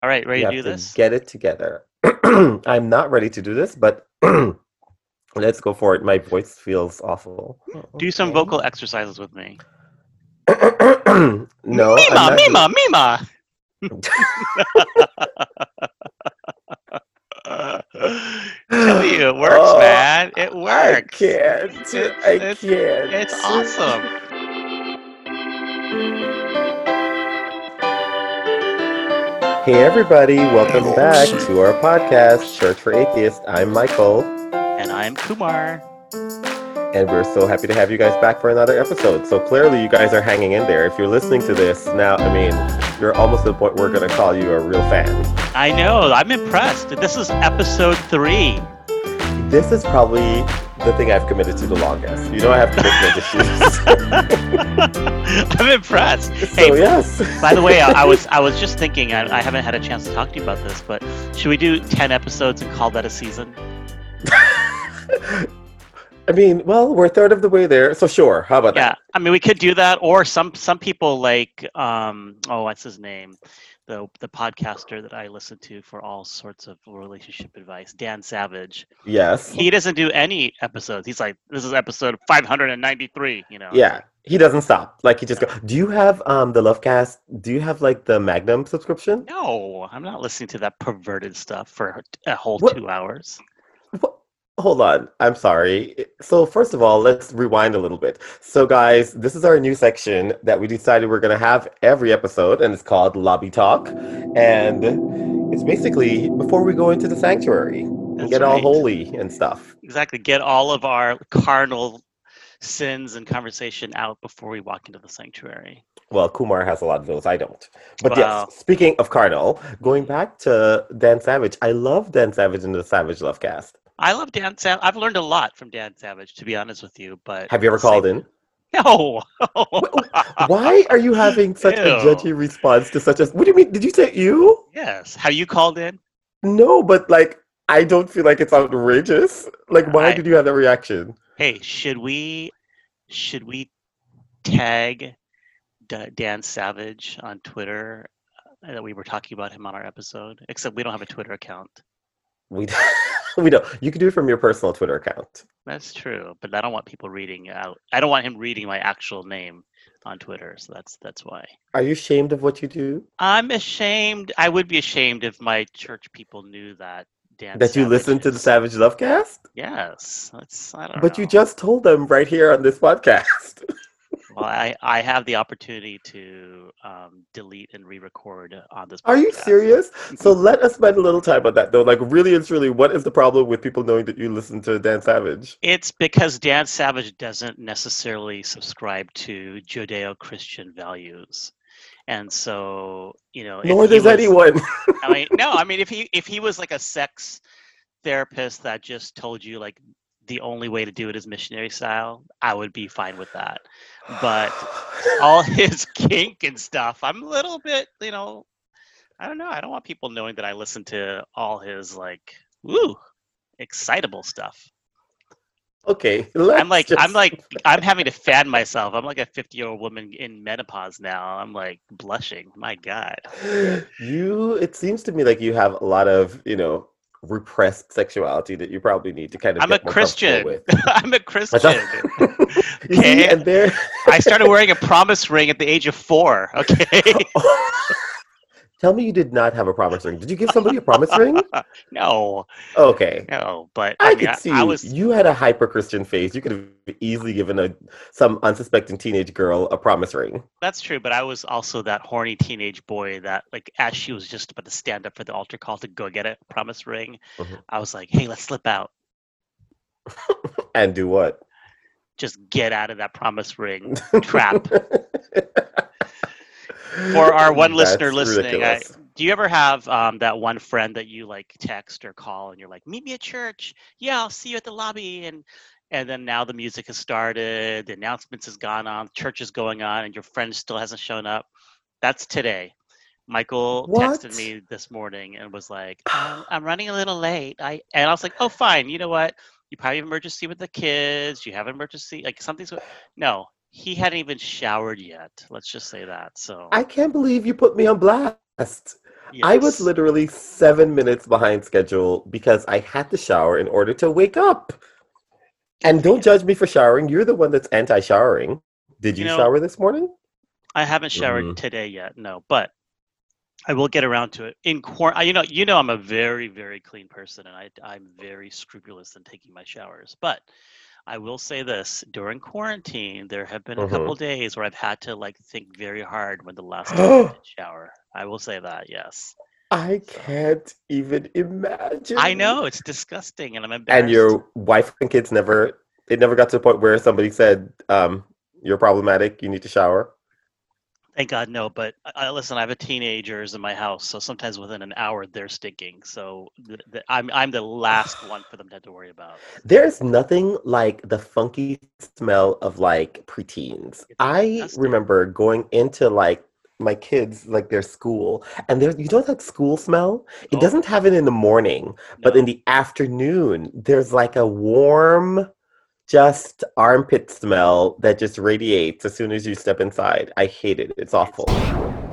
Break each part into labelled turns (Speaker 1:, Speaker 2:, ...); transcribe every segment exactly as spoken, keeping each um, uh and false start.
Speaker 1: All right, ready
Speaker 2: You
Speaker 1: to
Speaker 2: have
Speaker 1: do
Speaker 2: to
Speaker 1: this?
Speaker 2: get it together. I'm not ready to do this, but let's go for it. My voice feels awful. Oh,
Speaker 1: Do some
Speaker 2: okay.
Speaker 1: vocal exercises with me.
Speaker 2: No, I'm
Speaker 1: Mima,
Speaker 2: not
Speaker 1: Mima,
Speaker 2: doing.
Speaker 1: Mima. Tell you, it works,
Speaker 2: Oh,
Speaker 1: man. It
Speaker 2: I
Speaker 1: works.
Speaker 2: can't.
Speaker 1: It's
Speaker 2: I
Speaker 1: it's
Speaker 2: can't.
Speaker 1: it's awesome.
Speaker 2: Hey, everybody, welcome back to our podcast, Church for Atheists. I'm Michael,
Speaker 1: And I'm Kumar.
Speaker 2: and we're so happy to have you guys back for another episode. So clearly, you guys are hanging in there. If you're listening to this now, I mean, you're almost to the point where we're going to call you a real fan.
Speaker 1: I know. I'm impressed. This is episode three.
Speaker 2: This is probably the thing I've committed to the longest. You know, I have commitment issues.
Speaker 1: I'm impressed.
Speaker 2: So
Speaker 1: Hey,
Speaker 2: yes.
Speaker 1: by the way, I, I was I was just thinking. I, I haven't had a chance to talk to you about this, but should we do ten episodes and call that a season?
Speaker 2: I mean, well, we're a third of the way there, so sure. How about
Speaker 1: Yeah,
Speaker 2: that?
Speaker 1: I mean, we could do that, or some some people like um oh, what's his name, the the podcaster that I listen to for all sorts of relationship advice, Dan Savage.
Speaker 2: Yes.
Speaker 1: He doesn't do any episodes. He's like, this is episode five hundred ninety-three. You know, it's
Speaker 2: Yeah.
Speaker 1: like,
Speaker 2: He doesn't stop. Like he just
Speaker 1: no,
Speaker 2: go. Do you have um the Lovecast? Do you have like the Magnum subscription?
Speaker 1: no, I'm not listening to that perverted stuff for a whole
Speaker 2: What?
Speaker 1: two hours.
Speaker 2: What? Hold on. I'm sorry. So first of all, let's rewind a little bit. So guys, this is our new section that we decided we're gonna have every episode, and it's called Lobby Talk, and it's basically before we go into the sanctuary and
Speaker 1: That's
Speaker 2: get all
Speaker 1: right.
Speaker 2: holy and stuff.
Speaker 1: Exactly. Get all of our carnal sins and conversation out before we walk into the sanctuary.
Speaker 2: Well, Kumar has a lot of those. I don't. But yes,
Speaker 1: Well,
Speaker 2: speaking of Carnal, going
Speaker 1: mhm.
Speaker 2: back to Dan Savage, I love Dan Savage in the Savage Love Cast.
Speaker 1: I love Dan Savage. I've learned a lot from Dan Savage, to be honest with you. But
Speaker 2: Have you
Speaker 1: at
Speaker 2: ever
Speaker 1: the same,
Speaker 2: called in?
Speaker 1: no,
Speaker 2: Wh- Why are you having such a
Speaker 1: ew.
Speaker 2: judgy response to such a? What do you mean? Did you say you?
Speaker 1: Yes. Have you called in?
Speaker 2: No, but like I don't feel like it's outrageous. Like, why
Speaker 1: I.
Speaker 2: did you have that reaction?
Speaker 1: Hey, should we should we tag D- Dan Savage on Twitter uh, that we were talking about him on our episode? Except we don't have a Twitter account.
Speaker 2: We we don't. You can do it from your personal Twitter account.
Speaker 1: That's true, but I don't want people reading out. I don't want him reading my actual name on Twitter, so that's that's why.
Speaker 2: Are you ashamed of what you do?
Speaker 1: I'm ashamed. I would be ashamed if my church people knew that Dan
Speaker 2: That you
Speaker 1: Savage
Speaker 2: listen to the
Speaker 1: is.
Speaker 2: Savage Love Cast?
Speaker 1: Yes, that's. I don't
Speaker 2: But you
Speaker 1: know.
Speaker 2: just told them right here on this podcast.
Speaker 1: Well, I I have the opportunity to um, delete and re-record on this
Speaker 2: Are you
Speaker 1: podcast.
Speaker 2: serious? So let us spend a little time on that, though. Like, really and truly, what is the problem with people knowing that you listen to Dan Savage?
Speaker 1: It's because Dan Savage doesn't necessarily subscribe to Judeo-Christian values. And so, you know, if
Speaker 2: Nor
Speaker 1: he
Speaker 2: does
Speaker 1: was,
Speaker 2: anyone.
Speaker 1: I mean, no, I mean, if he if he was like a sex therapist that just told you like the only way to do it is missionary style, I would be fine with that. But all his kink and stuff, I'm a little bit, you know, I don't know. I don't want people knowing that I listen to all his like, woo, excitable stuff.
Speaker 2: Okay,
Speaker 1: I'm
Speaker 2: let's
Speaker 1: like, I'm
Speaker 2: just.
Speaker 1: like, I'm having to fan myself. I'm like a fifty year old woman in menopause now. I'm like blushing. My God.
Speaker 2: You, it seems to me like you have a lot of, you know, repressed sexuality that you probably need to kind of
Speaker 1: I'm a
Speaker 2: get more comfortable
Speaker 1: Christian.
Speaker 2: with.
Speaker 1: I'm a
Speaker 2: That's all-
Speaker 1: Christian.
Speaker 2: You see,
Speaker 1: Okay.
Speaker 2: and there.
Speaker 1: I started wearing a promise ring at the age of four. Okay.
Speaker 2: Tell me you did not have a promise ring. Did you give somebody a promise ring?
Speaker 1: No,
Speaker 2: Okay.
Speaker 1: no. But I
Speaker 2: I
Speaker 1: mean,
Speaker 2: could
Speaker 1: I, I
Speaker 2: see
Speaker 1: was,
Speaker 2: you had a hyper Christian face. You could have easily given a some unsuspecting teenage girl a promise ring.
Speaker 1: that's true. But I was also that horny teenage boy that, like, as she was just about to stand up for the altar call to go get a promise ring,
Speaker 2: Mhm.
Speaker 1: I was like, hey, let's slip out.
Speaker 2: And do what?
Speaker 1: Just get out of that promise ring trap. For our one listener
Speaker 2: That's
Speaker 1: listening, I,
Speaker 2: ridiculous.
Speaker 1: do you ever have um, that one friend that you like text or call and you're like, meet me at church? Yeah, I'll see you at the lobby. And and then now the music has started, the announcements has gone on, church is going on, and your friend still hasn't shown up. That's today. Michael texted
Speaker 2: What?
Speaker 1: me this morning and was like, um, I'm running a little late. I and I was like, oh, fine. You know what? You probably have an emergency with the kids. You have an emergency, like something's. No, he hadn't even showered yet. Let's just say that. So
Speaker 2: I can't believe you put me on blast. I was
Speaker 1: Yes.
Speaker 2: literally seven minutes behind schedule because I had to shower in order to wake up.
Speaker 1: Good
Speaker 2: And
Speaker 1: for
Speaker 2: don't
Speaker 1: you.
Speaker 2: judge me for showering. You're the one that's anti-showering. Did
Speaker 1: You
Speaker 2: you
Speaker 1: know,
Speaker 2: shower this morning?
Speaker 1: I haven't showered
Speaker 2: Hmm.
Speaker 1: today yet, no, but I will get around to it. In quar you know you know I'm a very, very clean person, and I I'm very scrupulous in taking my showers. But I will say this, during quarantine, there have been a couple
Speaker 2: Hmm.
Speaker 1: days where I've had to like think very hard when the last time I did shower. I will say that, yes.
Speaker 2: I
Speaker 1: So
Speaker 2: can't even
Speaker 1: I
Speaker 2: imagine.
Speaker 1: know it's disgusting and I'm
Speaker 2: And
Speaker 1: embarrassed.
Speaker 2: your wife and kids never, it never got to the point where somebody said, um, you're problematic, you need to shower.
Speaker 1: Thank God, no. But I, I- listen, I have a teenagers in my house, so sometimes within an hour they're stinking. So th- th- I'm I'm the last one for them to have to worry about.
Speaker 2: There's nothing like the funky smell of like preteens.
Speaker 1: It's
Speaker 2: I
Speaker 1: disgusting.
Speaker 2: remember going into like my kids, like their school, and there's, you know that school smell? It
Speaker 1: Oh
Speaker 2: doesn't have it in the morning, but in
Speaker 1: no,
Speaker 2: the afternoon, there's like a warm, just armpit smell that just radiates as soon as you step inside. I hate it. It's
Speaker 1: it's.
Speaker 2: awful.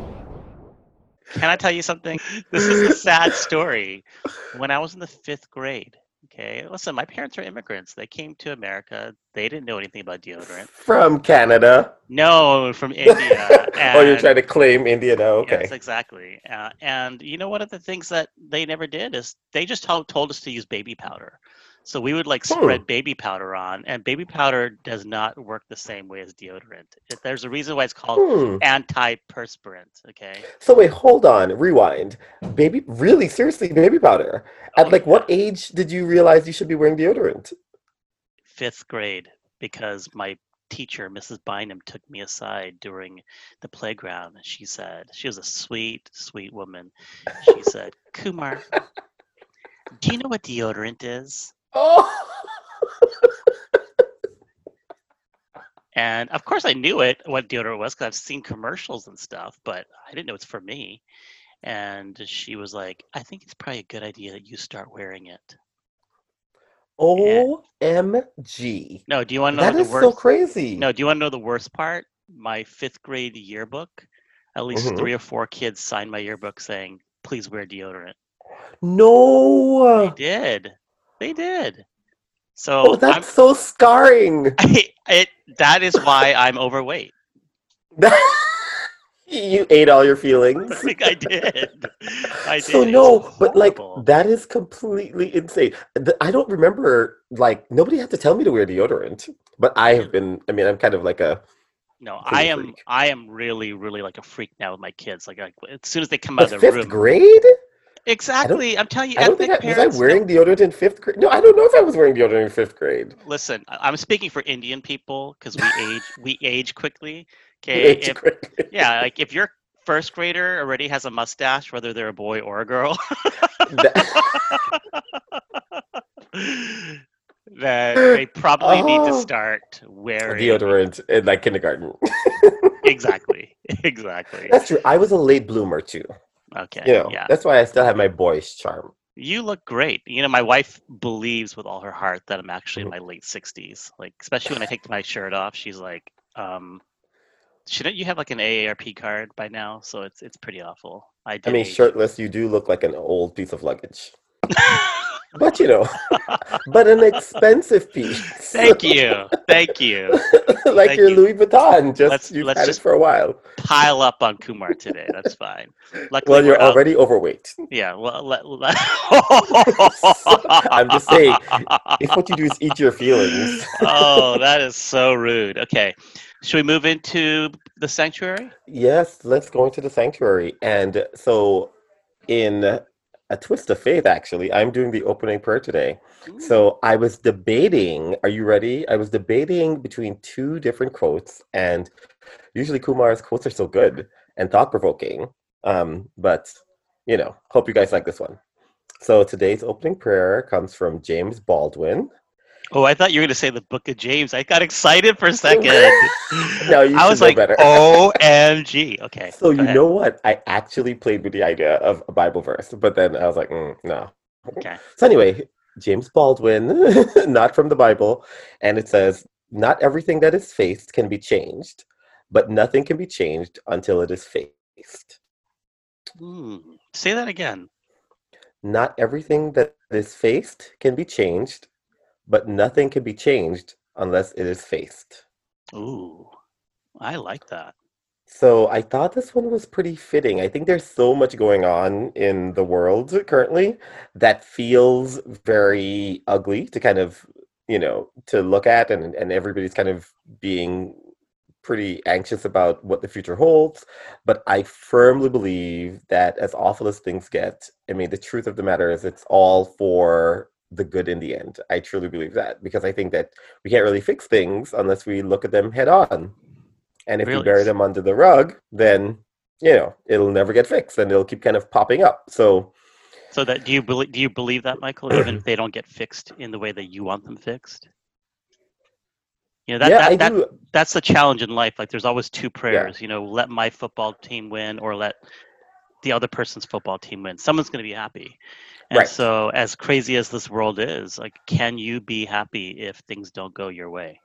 Speaker 1: Can I tell you something? This is a sad story. When I was in the fifth grade, okay, listen, my parents are immigrants. They came to America. They didn't know anything about deodorant.
Speaker 2: From Canada.
Speaker 1: No, from India,
Speaker 2: Oh, you're trying
Speaker 1: and
Speaker 2: to claim India now?
Speaker 1: yes,
Speaker 2: Okay.
Speaker 1: exactly. Uh, and you know, one of the things that they never did is they just told, told us to use baby powder. So we would like
Speaker 2: Hmm.
Speaker 1: spread baby powder on, and baby powder does not work the same way as deodorant. It, there's a reason why it's called
Speaker 2: Hmm.
Speaker 1: antiperspirant. Okay.
Speaker 2: So wait, hold on, rewind. Baby, really, seriously, baby powder.
Speaker 1: Oh
Speaker 2: At like
Speaker 1: yeah,
Speaker 2: what age did you realize you should be wearing deodorant?
Speaker 1: fifth grade, because my teacher, Missus Bynum, took me aside during the playground. And she said, she was a sweet, sweet woman. She said, Kumar, do you know what deodorant is?
Speaker 2: Oh,
Speaker 1: And of course, I knew it, what deodorant was, because I've seen commercials and stuff, but I didn't know it's for me. And she was like, I think it's probably a good idea that you start wearing it. And
Speaker 2: O M G.
Speaker 1: no, do you want to know
Speaker 2: That
Speaker 1: the
Speaker 2: is so
Speaker 1: worst?
Speaker 2: crazy.
Speaker 1: No, do you want to know the worst part? My fifth grade yearbook, at least
Speaker 2: Hmm.
Speaker 1: three or four kids signed my yearbook saying, please wear deodorant. They
Speaker 2: No.
Speaker 1: did. They did.
Speaker 2: Oh,
Speaker 1: So I'm,
Speaker 2: that's so scarring.
Speaker 1: I, it, that is why I'm overweight.
Speaker 2: You ate all your feelings.
Speaker 1: Like I did. I
Speaker 2: So
Speaker 1: did. It was
Speaker 2: no, but like
Speaker 1: horrible.
Speaker 2: that is completely insane. Th- I don't remember like nobody had to tell me to wear deodorant, but I have
Speaker 1: Really?
Speaker 2: been. I mean, I'm kind of like a
Speaker 1: No, I
Speaker 2: clean
Speaker 1: am
Speaker 2: freak.
Speaker 1: I am really, really like a freak now with my kids. Like, like as soon as they come out of
Speaker 2: But
Speaker 1: the
Speaker 2: fifth
Speaker 1: room.
Speaker 2: grade? I don't.
Speaker 1: Exactly. I'm telling you,
Speaker 2: I don't think
Speaker 1: ethnic
Speaker 2: I was. I
Speaker 1: parents know.
Speaker 2: wearing deodorant in fifth grade. No, I don't know if I was wearing deodorant in fifth grade.
Speaker 1: Listen, I- I'm speaking for Indian people because we age we age quickly.
Speaker 2: You
Speaker 1: Okay.
Speaker 2: age
Speaker 1: If
Speaker 2: quickly.
Speaker 1: yeah, like if your first grader already has a mustache, whether they're a boy or a girl, that they probably need to
Speaker 2: Oh,
Speaker 1: start wearing
Speaker 2: deodorant in like kindergarten.
Speaker 1: exactly. Exactly.
Speaker 2: That's true. I was a late bloomer too. You
Speaker 1: Okay.
Speaker 2: know,
Speaker 1: Yeah.
Speaker 2: that's why I still have my boyish charm.
Speaker 1: You look great. You know, my wife believes with all her heart that I'm actually in
Speaker 2: Mhm.
Speaker 1: my late sixties. Like, especially when I take my shirt off, she's like, um, shouldn't you have like an A A R P card by now? So it's it's pretty awful. I
Speaker 2: I
Speaker 1: did
Speaker 2: mean,
Speaker 1: age.
Speaker 2: shirtless, you do look like an old piece of luggage. But you know, but an expensive piece.
Speaker 1: Thank you. Thank you.
Speaker 2: Like
Speaker 1: Thank
Speaker 2: your
Speaker 1: you.
Speaker 2: Louis Vuitton, just
Speaker 1: Let's
Speaker 2: you've
Speaker 1: let's
Speaker 2: had it
Speaker 1: just
Speaker 2: for a while.
Speaker 1: pile up on Kumar today. That's fine. Luckily,
Speaker 2: Well,
Speaker 1: we're
Speaker 2: you're
Speaker 1: out.
Speaker 2: already overweight.
Speaker 1: Yeah. Well, let, let...
Speaker 2: So, I'm just saying, if what you do is eat your feelings.
Speaker 1: Oh, that is so rude. Okay. Should we move into the sanctuary?
Speaker 2: Yes, let's go into the sanctuary. And so, in a twist of faith, actually, I'm doing the opening prayer today.
Speaker 1: Ooh.
Speaker 2: So, I was debating, are you ready? I was debating between two different quotes, and usually Kumar's quotes are so good and thought provoking. Um, but, you know, hope you guys like this one. So, today's opening prayer comes from James Baldwin.
Speaker 1: Oh, I thought you were going to say the Book of James. I got excited for a second.
Speaker 2: No, you
Speaker 1: I
Speaker 2: should
Speaker 1: was
Speaker 2: know
Speaker 1: like,
Speaker 2: better.
Speaker 1: O M G. Okay,
Speaker 2: So
Speaker 1: go
Speaker 2: you
Speaker 1: ahead.
Speaker 2: know what? I actually played with the idea of a Bible verse, but then I was like, mm, no.
Speaker 1: Okay.
Speaker 2: So anyway, James Baldwin, not from the Bible, and it says, "Not everything that is faced can be changed, but nothing can be changed until it is faced."
Speaker 1: Hmm. Say that again.
Speaker 2: Not everything that is faced can be changed, but nothing can be changed unless it is faced.
Speaker 1: Ooh, I like that.
Speaker 2: So I thought this one was pretty fitting. I think there's so much going on in the world currently that feels very ugly to kind of, you know, to look at, and and everybody's kind of being pretty anxious about what the future holds. But I firmly believe that as awful as things get, I mean, the truth of the matter is it's all for the good in the end. I truly believe that because I think that we can't really fix things unless we look at them head on. And if we
Speaker 1: Really?
Speaker 2: bury them under the rug, then, you know, it'll never get fixed and it'll keep kind of popping up. So,
Speaker 1: So that do you believe do you believe that, Michael, even if they don't get fixed in the way that you want them fixed? You know, that
Speaker 2: yeah, I
Speaker 1: that that
Speaker 2: do.
Speaker 1: that's the challenge in life. Like there's always two
Speaker 2: Yeah,
Speaker 1: prayers, you know, let my football team win or let the other person's football team win. Someone's going to be happy. And
Speaker 2: right.
Speaker 1: so as crazy as this world is, like can you be happy if things don't go your way?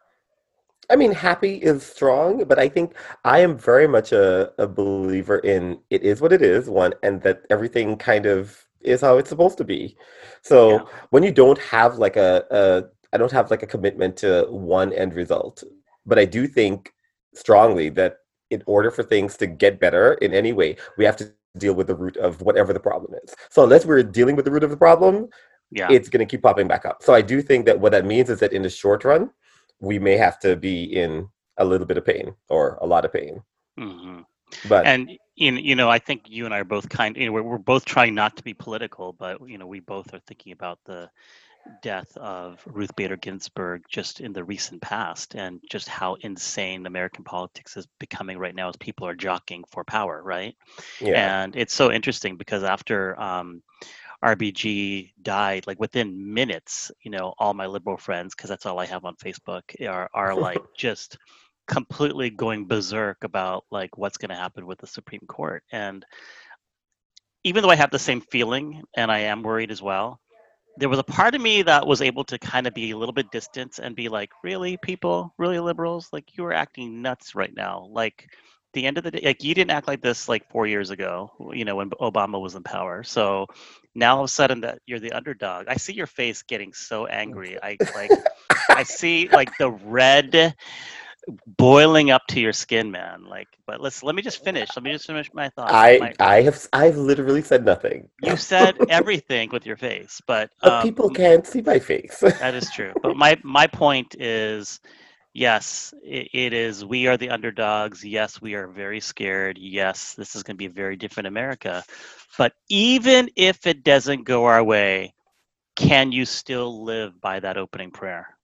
Speaker 2: I mean, happy is strong, but I think I am very much a, a believer in it is what it is, one, and that everything kind of is how it's supposed to be.
Speaker 1: Yeah.
Speaker 2: So when you don't have like a, a I don't have like a commitment to one end result, but I do think strongly that in order for things to get better in any way, we have to deal with the root of whatever the problem is. So unless we're dealing with the root of the problem,
Speaker 1: Yeah.
Speaker 2: it's going to keep popping back up. So I do think that what that means is that in the short run, we may have to be in a little bit of pain or a lot of pain.
Speaker 1: hmm
Speaker 2: But
Speaker 1: And in you know, I think you and I are both kind. You know, we're, we're both trying not to be political, but you know, we both are thinking about the death of Ruth Bader Ginsburg just in the recent past, and just how insane American politics is becoming right now as people are jockeying for power, right?
Speaker 2: yeah,
Speaker 1: And it's so interesting because after um, R B G died, like within minutes, you know, all my liberal friends, because that's all I have on Facebook, are are like just completely going berserk about like what's going to happen with the Supreme Court. And even though I have the same feeling and I am worried as well, there was a part of me that was able to kind of be a little bit distant and be like, really, people, really liberals, like you are acting nuts right now. Like the end of the day, like you didn't act like this like four years ago, you know, when Obama was in power. So now all of a sudden that you're the underdog. I see your face getting so angry. I like I see like the red boiling up to your skin, man. Like, but let's let me just finish. Let me just finish my thought.
Speaker 2: I
Speaker 1: My
Speaker 2: I have I've literally said nothing.
Speaker 1: You said everything with your face, but
Speaker 2: But
Speaker 1: um,
Speaker 2: people can't see my face.
Speaker 1: that is true. But my my point is, yes, it, it is. We are the underdogs. Yes, we are very scared. Yes, this is going to be a very different America. But even if it doesn't go our way, can you still live by that opening prayer?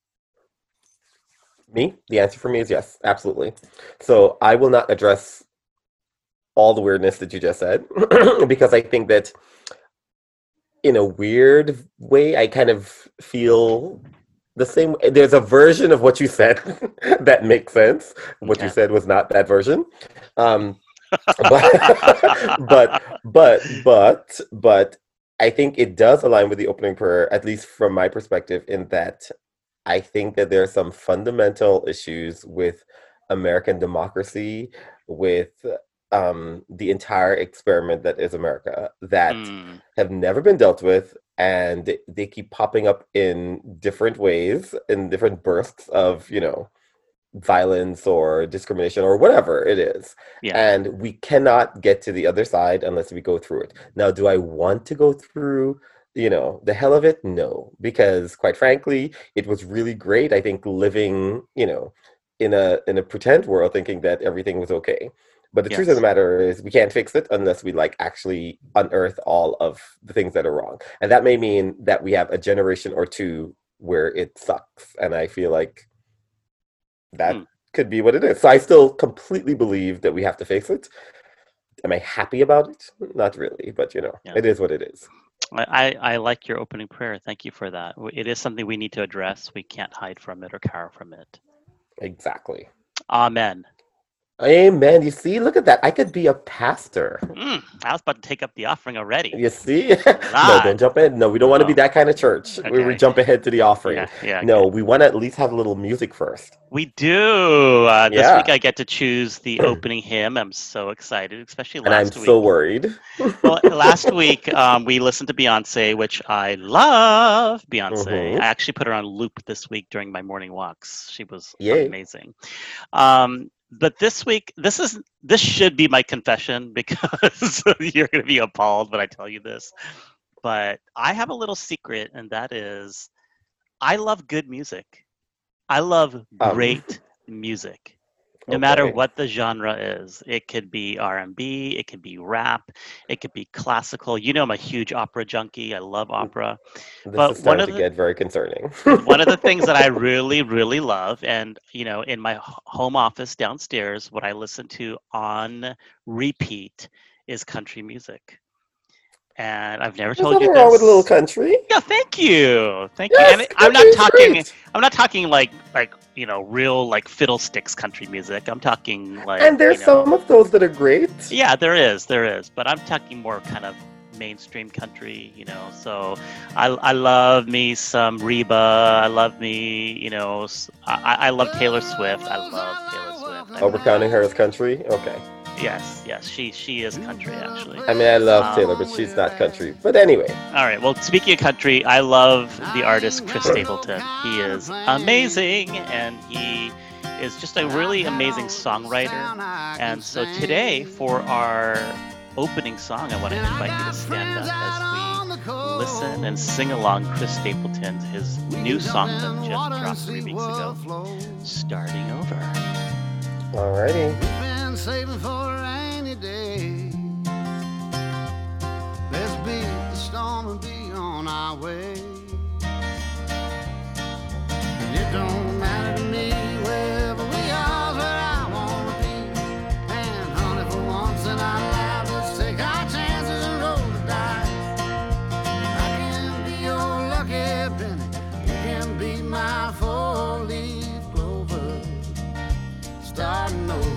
Speaker 2: Me? The answer for me is yes, absolutely. So I will not address all the weirdness that you just said because I think that in a weird way, I kind of feel the same. There's a version of what you said that makes sense. What you
Speaker 1: Okay.
Speaker 2: said was not that version. Um, but but but but but I think it does align with the opening prayer, at least from my perspective, in that I think that there are some fundamental issues with American democracy, with um, the entire experiment that is America, that
Speaker 1: Mm,
Speaker 2: have never been dealt with, and they keep popping up in different ways, in different bursts of, you know, violence or discrimination or whatever it is.
Speaker 1: yeah.
Speaker 2: And we cannot get to the other side unless we go through it. Now, do I want to go through, you know, the hell of it? No, because quite frankly, it was really great. I think living, you know, in a in a pretend world thinking that everything was okay. But the truth of the
Speaker 1: Yes.
Speaker 2: matter is we can't fix it unless we like actually unearth all of the things that are wrong. And that may mean that we have a generation or two where it sucks. And I feel like
Speaker 1: Hmm.
Speaker 2: that could be what it is. So I still completely believe that we have to face it. Am I happy about it? Not really, but you know,
Speaker 1: Yeah.
Speaker 2: it is what it is.
Speaker 1: I, I I like your opening prayer. Thank you for that. W- It is something we need to address. We can't hide from it or cower from it.
Speaker 2: Exactly.
Speaker 1: Amen.
Speaker 2: Amen. You see, look at that. I could be a pastor.
Speaker 1: Mm, I was about to take up the offering already.
Speaker 2: You see? No, don't
Speaker 1: Lord.
Speaker 2: jump in. No, we don't want to be
Speaker 1: Oh,
Speaker 2: that kind of church where we
Speaker 1: okay.
Speaker 2: jump ahead to the offering.
Speaker 1: Yeah, yeah,
Speaker 2: No,
Speaker 1: good.
Speaker 2: we want to at least have a little music first.
Speaker 1: We do. Uh, this week
Speaker 2: Yeah.
Speaker 1: I get to choose the opening hymn. I'm so excited, especially
Speaker 2: And I'm
Speaker 1: last
Speaker 2: so
Speaker 1: week.
Speaker 2: worried.
Speaker 1: Well, last week um, we listened to Beyonce, which I love Beyonce. I
Speaker 2: Mm-hmm.
Speaker 1: actually put her on loop this week during my morning walks. She was
Speaker 2: Yay.
Speaker 1: amazing. Um, but this week, this is this should be my confession because you're going to be appalled when I tell you this. But I have a little secret, and that is I love good music. I love
Speaker 2: Um,
Speaker 1: great music. No matter
Speaker 2: okay.
Speaker 1: what the genre is. It could be R and B, it could be rap, it could be classical. You know I'm a huge opera junkie. I love opera.
Speaker 2: This
Speaker 1: But
Speaker 2: is
Speaker 1: one
Speaker 2: starting
Speaker 1: of
Speaker 2: to
Speaker 1: the
Speaker 2: get very concerning.
Speaker 1: one of the things that I really really love and you know in my h- home office downstairs what I listen to on repeat is country music. And I've never
Speaker 2: There's
Speaker 1: told you
Speaker 2: nothing wrong with a little
Speaker 1: this.
Speaker 2: country.
Speaker 1: Yeah, thank you. Thank you. And
Speaker 2: Yes,
Speaker 1: it- I'm
Speaker 2: country
Speaker 1: not
Speaker 2: is
Speaker 1: talking
Speaker 2: great.
Speaker 1: I'm not talking like like, you know, real like fiddlesticks country music. I'm talking like,
Speaker 2: And
Speaker 1: you
Speaker 2: there's
Speaker 1: know,
Speaker 2: some of those that are great.
Speaker 1: yeah, there is, there is, but I'm talking more kind of mainstream country, you know. So I I love me some Reba. I love me, you know, s- I I love Taylor Swift. I love Taylor Swift. I
Speaker 2: Oh, we're
Speaker 1: really
Speaker 2: counting her
Speaker 1: do.
Speaker 2: as country? Okay.
Speaker 1: Yes, yes, she she is country actually.
Speaker 2: I mean, I love
Speaker 1: Um,
Speaker 2: Taylor, but she's not country. But anyway.
Speaker 1: All right. Well, speaking of country, I love the artist Chris Stapleton. He is amazing, and he is just a really amazing songwriter. And so today, for our opening song, I want to invite you to stand up as we listen and sing along Chris Stapleton's his new song that just dropped three weeks ago, "Starting Over."
Speaker 2: Alrighty.
Speaker 3: We've been saving for a rainy day. Let's beat the storm and be on our way. And it don't matter to me wherever we are, where I wanna be. And honey, for once in our lives, let's take our chances and roll the dice. I can be your lucky penny, you can be my four-leaf clover. Starting over.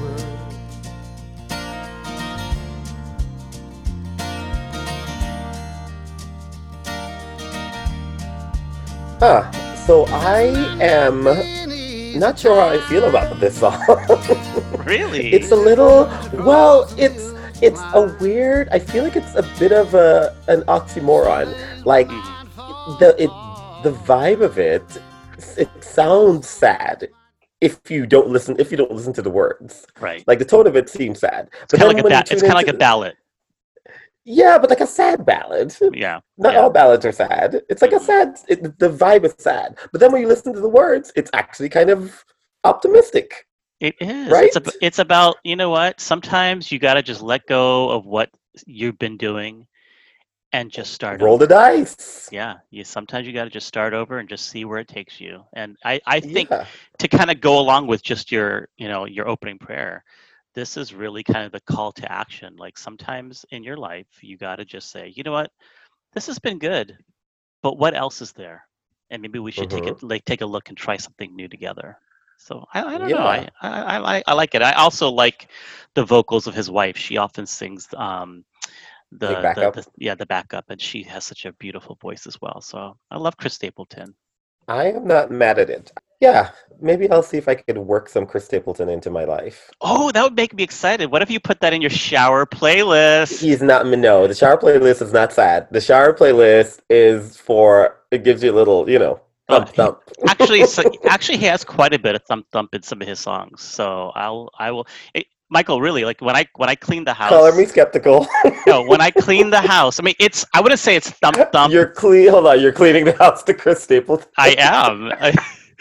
Speaker 2: Huh. So I am not sure how I feel about this song.
Speaker 1: Really?
Speaker 2: It's a little, well, it's it's a weird. I feel like it's a bit of a an oxymoron. Like
Speaker 1: Mhm.
Speaker 2: the it the vibe of it, it sounds sad if you don't listen if you don't listen to the words.
Speaker 1: Right.
Speaker 2: Like the tone of it seems sad,
Speaker 1: It's
Speaker 2: but
Speaker 1: kind of like
Speaker 2: then
Speaker 1: a
Speaker 2: when you
Speaker 1: ba- it's
Speaker 2: tune
Speaker 1: kind of like a
Speaker 2: into
Speaker 1: ballad.
Speaker 2: yeah, but like a sad ballad.
Speaker 1: Yeah.
Speaker 2: Not
Speaker 1: Yeah.
Speaker 2: all ballads are sad. It's like a
Speaker 1: Mhm.
Speaker 2: sad. It, the vibe is sad, but then when you listen to the words, it's actually kind of optimistic,
Speaker 1: It is. It's a,
Speaker 2: right?
Speaker 1: it's about, you know what? Sometimes you got to just let go of what you've been doing and just start
Speaker 2: Roll the
Speaker 1: over.
Speaker 2: dice.
Speaker 1: Yeah, you sometimes you got to just start over and just see where it takes you. And I I think
Speaker 2: Yeah.
Speaker 1: to kind of go along with just your, you know, your opening prayer, this is really kind of the call to action. Like sometimes in your life, you got to just say, "You know what? This has been good, but what else is there? And maybe we should take
Speaker 2: hmm
Speaker 1: it like take a look and try something new together." So I, I don't know.
Speaker 2: Yeah.
Speaker 1: I, I I like I like it. I also like the vocals of his wife. She often sings um
Speaker 2: Like
Speaker 1: the the,
Speaker 2: backup.
Speaker 1: the yeah the backup, and she has such a beautiful voice as well. So I love Chris Stapleton.
Speaker 2: I am not mad at it. Yeah, maybe I'll see if I could work some Chris Stapleton into my life.
Speaker 1: Oh, that would make me excited. What if you put that in your shower playlist?
Speaker 2: He's not no. The shower playlist is not sad. The shower playlist is for it gives you a little, you know,
Speaker 1: Uh,
Speaker 2: thump
Speaker 1: he,
Speaker 2: thump.
Speaker 1: actually, so, actually, he has quite a bit of thump thump in some of his songs. So I'll I will. It, Michael, really, like when I when I clean the
Speaker 2: Color me
Speaker 1: house.
Speaker 2: skeptical.
Speaker 1: No, when I clean the house. I mean, it's I wouldn't say it's thump thump.
Speaker 2: You're clean. Hold on. You're cleaning the house to Chris Stapleton.
Speaker 1: I am. I,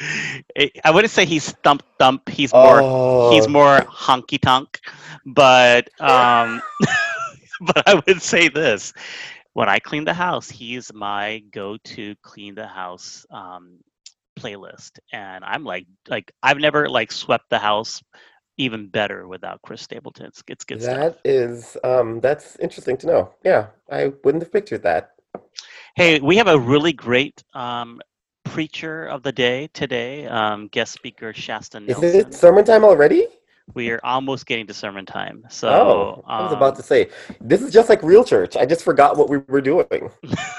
Speaker 1: I wouldn't say he's thump thump. He's more he's
Speaker 2: Oh,
Speaker 1: more honky tonk. But um, but I would say this: when I clean the house, he's my go-to clean the house um, playlist, and I'm like like I've never like swept the house even better without Chris Stapleton. It's, it's good stuff.
Speaker 2: that is um that's interesting to know. Yeah, I wouldn't have pictured that.
Speaker 1: Hey, we have a really great um, preacher of the day today, um, guest speaker Shasta
Speaker 2: Is it
Speaker 1: Nelson.
Speaker 2: sermon time already?
Speaker 1: We are almost getting to sermon time. So
Speaker 2: Oh, I was about
Speaker 1: um,
Speaker 2: to say, this is just like real church. I just forgot what we were doing.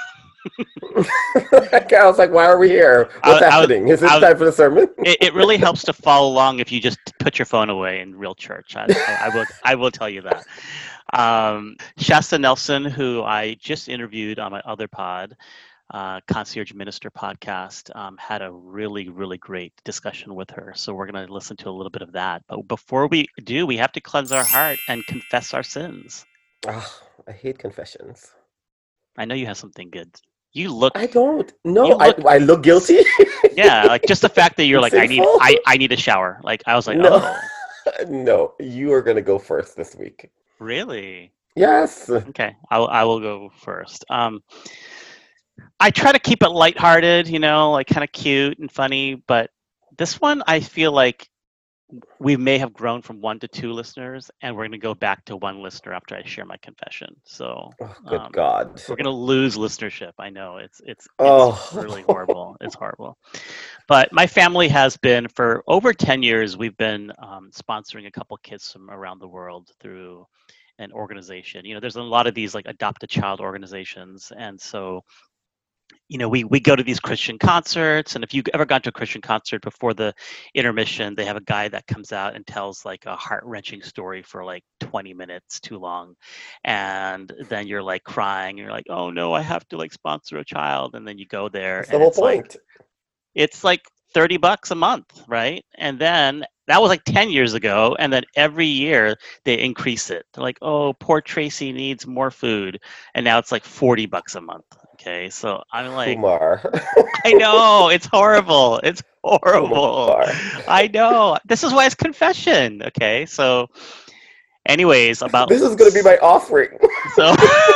Speaker 2: Like, I was like, why are we here? What's
Speaker 1: I, I, was-
Speaker 2: happening? Is it
Speaker 1: I, was-
Speaker 2: time for the sermon?
Speaker 1: it, it really helps to follow along if you just put your phone away in real church. I, I, I will I will tell you that. Um, Shasta Nelson, who I just interviewed on my other pod, uh, Concierge Minister podcast, um, had a really, really great discussion with her. So we're going to listen to a little bit of that. But before we do, we have to cleanse our heart and confess our sins.
Speaker 2: Ah, I hate confessions.
Speaker 1: I know you have something good. You look,
Speaker 2: I don't. No,
Speaker 1: You
Speaker 2: I,
Speaker 1: look-
Speaker 2: I look guilty.
Speaker 1: yeah, like just the fact that you're
Speaker 2: I'm
Speaker 1: like, I need,
Speaker 2: sinful?
Speaker 1: I, I need a shower. Like I was like,
Speaker 2: No.
Speaker 1: oh,
Speaker 2: No, you are going to go first this week.
Speaker 1: really?
Speaker 2: Yes.
Speaker 1: Okay, I will, I will go first. Um, I try to keep it lighthearted, you know, like kind of cute and funny, but this one I feel like we may have grown from one to two listeners, and we're going to go back to one listener after I share my confession. So
Speaker 2: Oh, good
Speaker 1: um,
Speaker 2: God.
Speaker 1: we're going to lose listenership. I know it's it's it's
Speaker 2: Oh.
Speaker 1: really horrible. It's horrible. But my family has been for over ten years. We've been um, sponsoring a couple kids from around the world through an organization. You know, there's a lot of these like adopt a child organizations, and so you know, we we go to these Christian concerts, and if you've ever gone to a Christian concert before the intermission, they have a guy that comes out and tells like a heart-wrenching story for like twenty minutes too long, and then you're like crying, and you're like, oh no, I have to like sponsor a child, and then you go there,
Speaker 2: That's the
Speaker 1: and
Speaker 2: whole
Speaker 1: it's like
Speaker 2: point.
Speaker 1: it's like thirty bucks a month, right? And then that was like ten years ago, and then every year they increase it. They're like, oh, poor Tracy needs more food, and now it's like forty bucks a month. Okay, so I'm like,
Speaker 2: Kumar.
Speaker 1: I know it's horrible. It's horrible.
Speaker 2: Kumar.
Speaker 1: I know. This is why it's confession. Okay, so, anyways, about
Speaker 2: This is going to be my offering.
Speaker 1: so.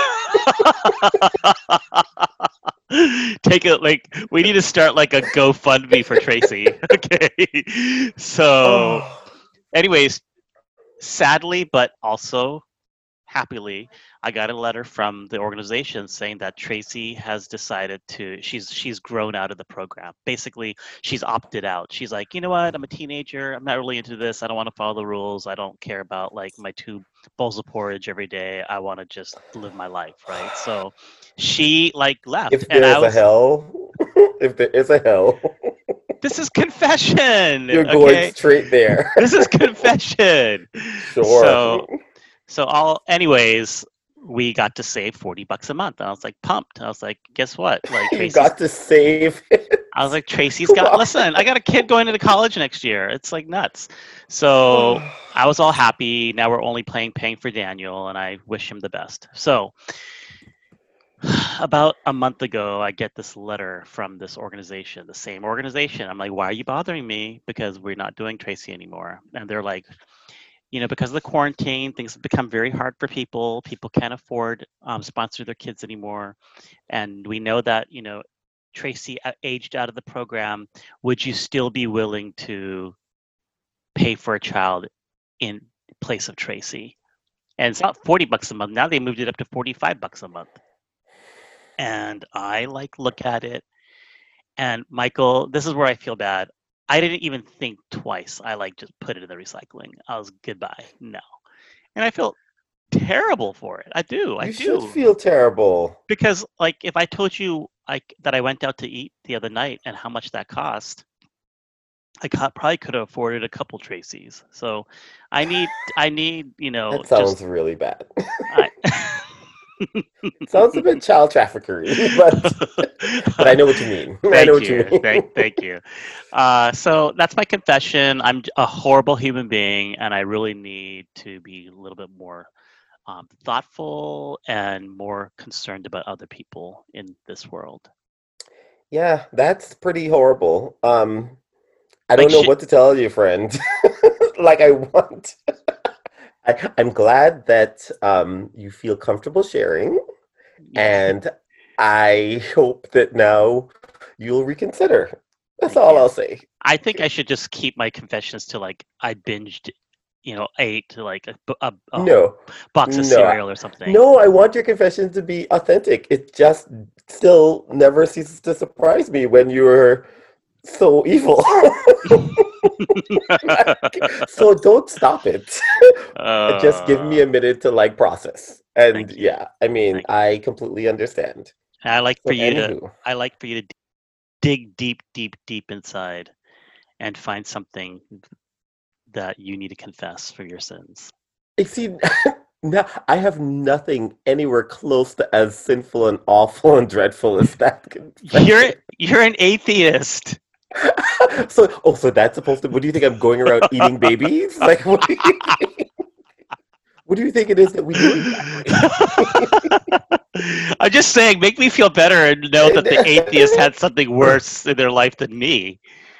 Speaker 1: Take it like we need to start like a GoFundMe for Tracy. Okay, so
Speaker 2: Oh.
Speaker 1: anyways, sadly, but also happily, I got a letter from the organization saying that Tracy has decided to she's she's grown out of the program. Basically, she's opted out. She's like, you know what? I'm a teenager. I'm not really into this. I don't want to follow the rules. I don't care about like my two bowls of porridge every day. I want to just live my life, right? So she like left,
Speaker 2: If
Speaker 1: and
Speaker 2: there
Speaker 1: I
Speaker 2: is a
Speaker 1: was.
Speaker 2: hell, if there is a hell,
Speaker 1: This is confession.
Speaker 2: you're
Speaker 1: okay?
Speaker 2: going straight there.
Speaker 1: This is confession.
Speaker 2: Sure.
Speaker 1: So so all anyways, we got to save forty bucks a month. And I was like pumped. I was like, guess what? Like
Speaker 2: You
Speaker 1: Tracy's
Speaker 2: got to save it.
Speaker 1: I was like, Tracy's
Speaker 2: Come
Speaker 1: got
Speaker 2: on.
Speaker 1: listen, I got a kid going into college next year. It's like nuts. So I was all happy. Now we're only playing paying for Daniel, and I wish him the best. So about a month ago, I get this letter from this organization, the same organization. I'm like, why are you bothering me? Because we're not doing Tracy anymore. And they're like, you know, because of the quarantine, things have become very hard for people. People can't afford um, sponsor their kids anymore. And we know that, you know, Tracy uh, aged out of the program. Would you still be willing to pay for a child in place of Tracy? And it's not forty bucks a month. Now they moved it up to forty-five bucks a month. And I like look at it, and Michael, this is where I feel bad. I didn't even think twice. I like just put it in the recycling. I was goodbye. No. And I feel terrible for it. I do. I
Speaker 2: You
Speaker 1: do.
Speaker 2: should feel terrible.
Speaker 1: Because like if I told you like that I went out to eat the other night and how much that cost, I got, probably could have afforded a couple Tracy's. So I need I need, you know,
Speaker 2: That sounds
Speaker 1: just
Speaker 2: really bad.
Speaker 1: I,
Speaker 2: Sounds a bit child traffickery, but but I know what you mean. I
Speaker 1: Thank
Speaker 2: know what
Speaker 1: you.
Speaker 2: you mean.
Speaker 1: Thank, thank you. Uh, so that's my confession. I'm a horrible human being, and I really need to be a little bit more um, thoughtful and more concerned about other people in this world.
Speaker 2: Yeah, that's pretty horrible. Um, I
Speaker 1: Like
Speaker 2: don't know
Speaker 1: shi-
Speaker 2: what to tell you, friend. Like I want. I, I'm glad that um, you feel comfortable sharing, and I hope that now you'll reconsider. That's
Speaker 1: Thank
Speaker 2: all
Speaker 1: you.
Speaker 2: I'll say.
Speaker 1: I think I should just keep my confessions to like I binged, you know, ate like a, bu- a, a whole
Speaker 2: No,
Speaker 1: box of
Speaker 2: no,
Speaker 1: cereal or something.
Speaker 2: no, I want your confession to be authentic. It just still never ceases to surprise me when you're so evil. So don't stop it. Just give me a
Speaker 1: Uh,
Speaker 2: minute to like process.
Speaker 1: thank
Speaker 2: And
Speaker 1: you.
Speaker 2: yeah, I mean,
Speaker 1: Thank you.
Speaker 2: I completely understand.
Speaker 1: And I like
Speaker 2: So
Speaker 1: for you to
Speaker 2: anywho,
Speaker 1: I like for you to dig deep, deep, deep inside and find something that you need to confess for your sins.
Speaker 2: I see now I have nothing anywhere close to as sinful and awful and dreadful as that
Speaker 1: You're
Speaker 2: confession.
Speaker 1: you're an atheist.
Speaker 2: So, oh, so that's supposed to, what do you think I'm going around eating babies? Like, what do you think? What do you think it is that we do exactly?
Speaker 1: I'm just saying, make me feel better and know that the atheist had something worse in their life than me.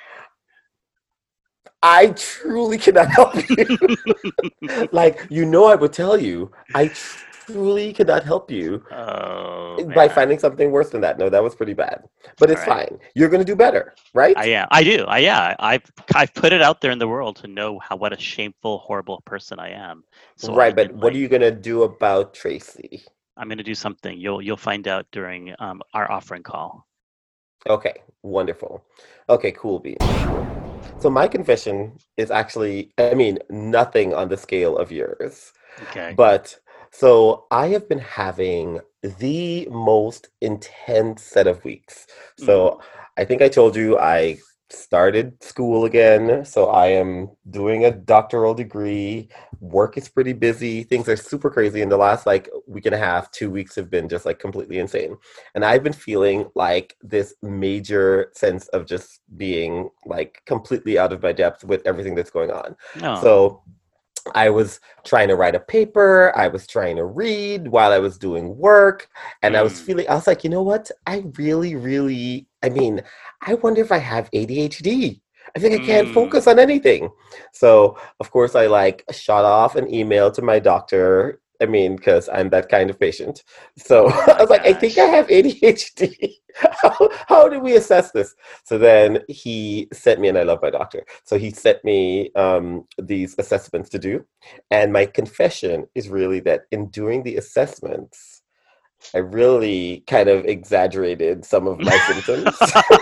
Speaker 2: I truly cannot help you. Like, you know, I would tell you, I truly cannot help you
Speaker 1: Oh
Speaker 2: by
Speaker 1: man.
Speaker 2: finding something worse than that. No, that was pretty bad. But
Speaker 1: All
Speaker 2: it's
Speaker 1: right.
Speaker 2: fine. You're going to do better,
Speaker 1: I
Speaker 2: right?
Speaker 1: am. I do. I yeah. I've I've put it out there in the world to know how what a shameful, horrible person I am. So I
Speaker 2: Right,
Speaker 1: can
Speaker 2: but what are
Speaker 1: like
Speaker 2: you going to do about Tracy?
Speaker 1: I'm gonna do something. You'll you'll find out during um, our offering call.
Speaker 2: Okay, wonderful. Okay, cool beans. So my confession is actually, I mean, nothing on the scale of yours.
Speaker 1: Okay.
Speaker 2: But so I have been having the most intense set of weeks.
Speaker 1: Mm.
Speaker 2: So I think I told you I started school again. So I am doing a doctoral degree. Work is pretty busy. Things are super crazy. In the last like week and a half, two weeks have been just like completely insane. And I've been feeling like this major sense of just being like completely out of my depth with everything that's going on.
Speaker 1: Oh.
Speaker 2: So I was trying to write a paper, I was trying to read while I was doing work, and I was
Speaker 1: Mm.
Speaker 2: feeling, I was like, you know what? I really, really, I mean, I wonder if I have A D H D. I think I can't focus
Speaker 1: Mm.
Speaker 2: on anything. So, of course, I like shot off an email to my doctor. I mean, because I'm that kind of patient. So
Speaker 1: Oh
Speaker 2: I
Speaker 1: my
Speaker 2: was like, I think I
Speaker 1: gosh.
Speaker 2: have A D H D. How, how do we assess this? So then he sent me, and I love my doctor. So he sent me um, these assessments to do. And my confession is really that in doing the assessments, I really kind of exaggerated some of my symptoms.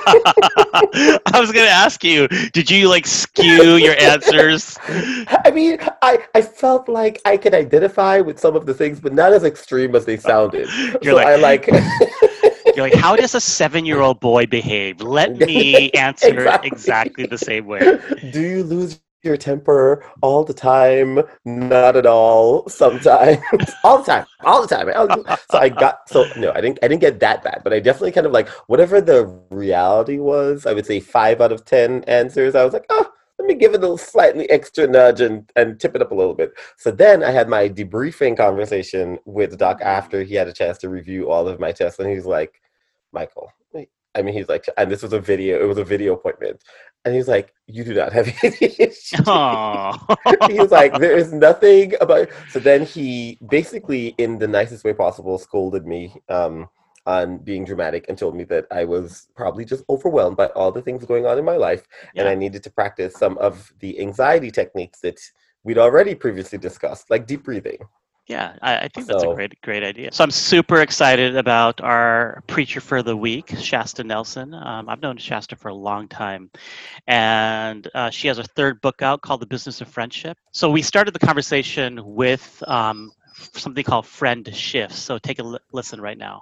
Speaker 1: I was gonna ask you, did you like skew your answers?
Speaker 2: I mean, I, I felt like I could identify with some of the things, but not as extreme as they sounded.
Speaker 1: You're
Speaker 2: So
Speaker 1: like
Speaker 2: I like
Speaker 1: you're like, how does a seven-year-old boy behave? Let me answer
Speaker 2: exactly.
Speaker 1: exactly the same way.
Speaker 2: Do you lose your temper all the time? Not at all. Sometimes, all the time, all the time. So I got so no, I didn't. I didn't get that bad, but I definitely kind of like whatever the reality was. I would say five out of ten answers. I was like, oh, let me give it a slightly extra nudge and and tip it up a little bit. So then I had my debriefing conversation with the doc after he had a chance to review all of my tests, and he's like, Michael. I mean, he's like, and this was a video. It was a video appointment, and he's like, "You do not have A D H D."
Speaker 1: Oh.
Speaker 2: He was like, "There is nothing about." So then he basically, in the nicest way possible, scolded me um, on being dramatic and told me that I was probably just overwhelmed by all the things going on in my life, and
Speaker 1: Yeah.
Speaker 2: I needed to practice some of the anxiety techniques that we'd already previously discussed, like deep breathing.
Speaker 1: Yeah, I, I think that's a
Speaker 2: So
Speaker 1: great, great idea. So I'm super excited about our preacher for the week, Shasta Nelson. Um, I've known Shasta for a long time, and uh, she has a third book out called The Business of Friendship. So we started the conversation with um, something called friend shifts. So take a li- listen right now.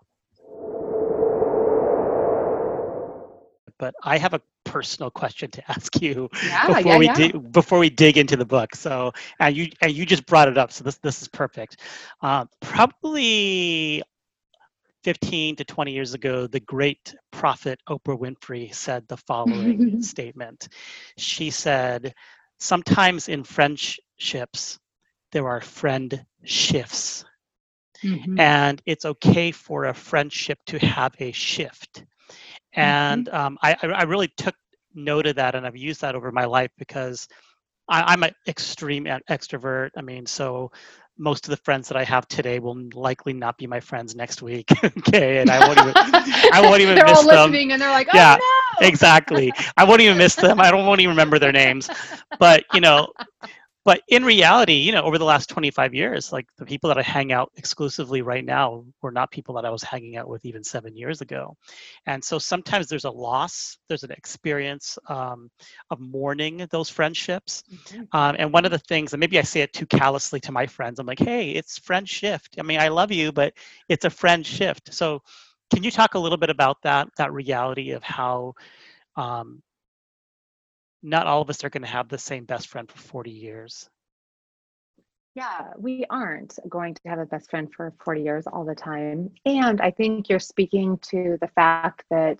Speaker 1: But I have a personal question to ask you
Speaker 4: Yeah,
Speaker 1: before
Speaker 4: yeah,
Speaker 1: we
Speaker 4: yeah.
Speaker 1: dig before we dig into the book. So, and you and you just brought it up, so this this is perfect. Uh, probably fifteen to twenty years ago, the great prophet Oprah Winfrey said the following statement. She said, "Sometimes in friendships, there are friend shifts,
Speaker 4: Mhm,
Speaker 1: and it's okay for a friendship to have a shift."
Speaker 4: mhm.
Speaker 1: And um, I, I I really took note of that, and I've used that over my life because I, I'm an extreme e- extrovert. I mean, so most of the friends that I have today will likely not be my friends next week. Okay, and I won't even I won't even
Speaker 4: They're
Speaker 1: miss
Speaker 4: all
Speaker 1: them.
Speaker 4: listening and they're like,
Speaker 1: Yeah,
Speaker 4: oh no.
Speaker 1: exactly. I won't even miss them. I don't won't even remember their names. But you know, but in reality, you know, over the last twenty-five years, like the people that I hang out exclusively right now were not people that I was hanging out with even seven years ago. And so sometimes there's a loss, there's an experience um, of mourning those friendships.
Speaker 4: Mhm.
Speaker 1: Um, and one of the things, and maybe I say it too callously to my friends, I'm like, hey, it's friend shift. I mean, I love you, but it's a friend shift. So can you talk a little bit about that, that reality of how um, not all of us are going to have the same best friend for forty years?
Speaker 4: Yeah, we aren't going to have a best friend for forty years all the time. And I think you're speaking to the fact that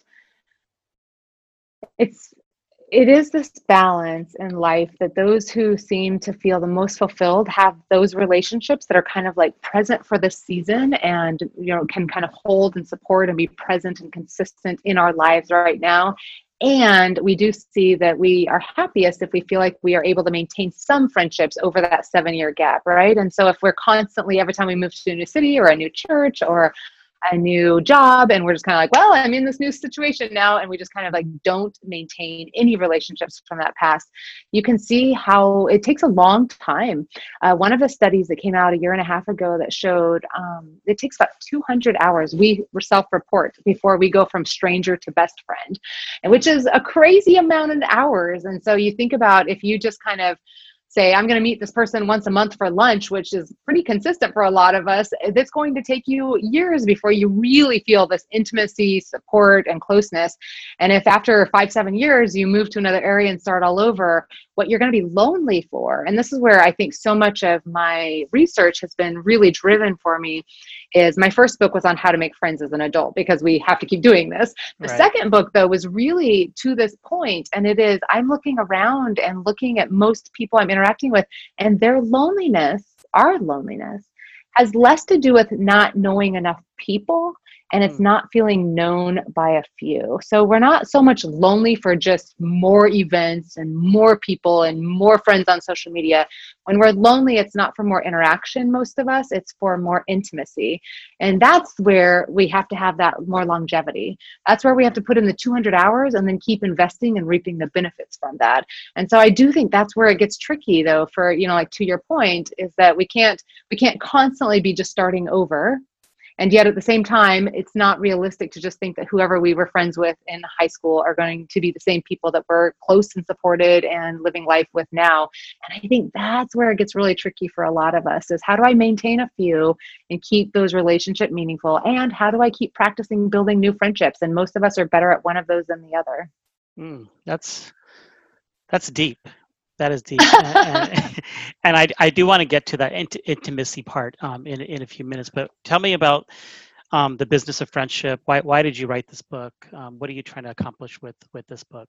Speaker 4: it's it is this balance in life that those who seem to feel the most fulfilled have those relationships that are kind of like present for the season and, you know, can kind of hold and support and be present and consistent in our lives right now. And we do see that we are happiest if we feel like we are able to maintain some friendships over that seven year gap, right? And so if we're constantly, every time we move to a new city or a new church or a new job, and we're just kind of like, well, I'm in this new situation now, and we just kind of like don't maintain any relationships from that past, you can see how it takes a long time. Uh, one of the studies that came out a year and a half ago that showed um, it takes about two hundred hours we self-report before we go from stranger to best friend, and which is a crazy amount of hours. And so you think about if you just kind of say, I'm going to meet this person once a month for lunch, which is pretty consistent for a lot of us, it's going to take you years before you really feel this intimacy, support, and closeness. And if after five, seven years, you move to another area and start all over, what you're going to be lonely for, and this is where I think so much of my research has been really driven for me, is my first book was on how to make friends as an adult, because we have to keep doing this. The
Speaker 1: Right.
Speaker 4: second book, though, was really to this point, and it is, I'm looking around and looking at most people I'm interacting with, and their loneliness, our loneliness, has less to do with not knowing enough people, and it's
Speaker 1: Mm.
Speaker 4: not feeling known by a few. So we're not so much lonely for just more events and more people and more friends on social media. When we're lonely, it's not for more interaction, most of us, it's for more intimacy. And that's where we have to have that more longevity. That's where we have to put in the two hundred hours and then keep investing and reaping the benefits from that. And so I do think that's where it gets tricky, though, for, you know, like to your point, is that we can't, we can't constantly be just starting over. And yet at the same time, it's not realistic to just think that whoever we were friends with in high school are going to be the same people that we're close and supported and living life with now. And I think that's where it gets really tricky for a lot of us, is how do I maintain a few and keep those relationships meaningful? And how do I keep practicing building new friendships? And most of us are better at one of those than the other.
Speaker 1: Mm, that's that's deep. That is deep, and, and, and I, I do want to get to that int- intimacy part um, in in a few minutes. But tell me about um, the business of friendship. Why why did you write this book? Um, what are you trying to accomplish with with this book?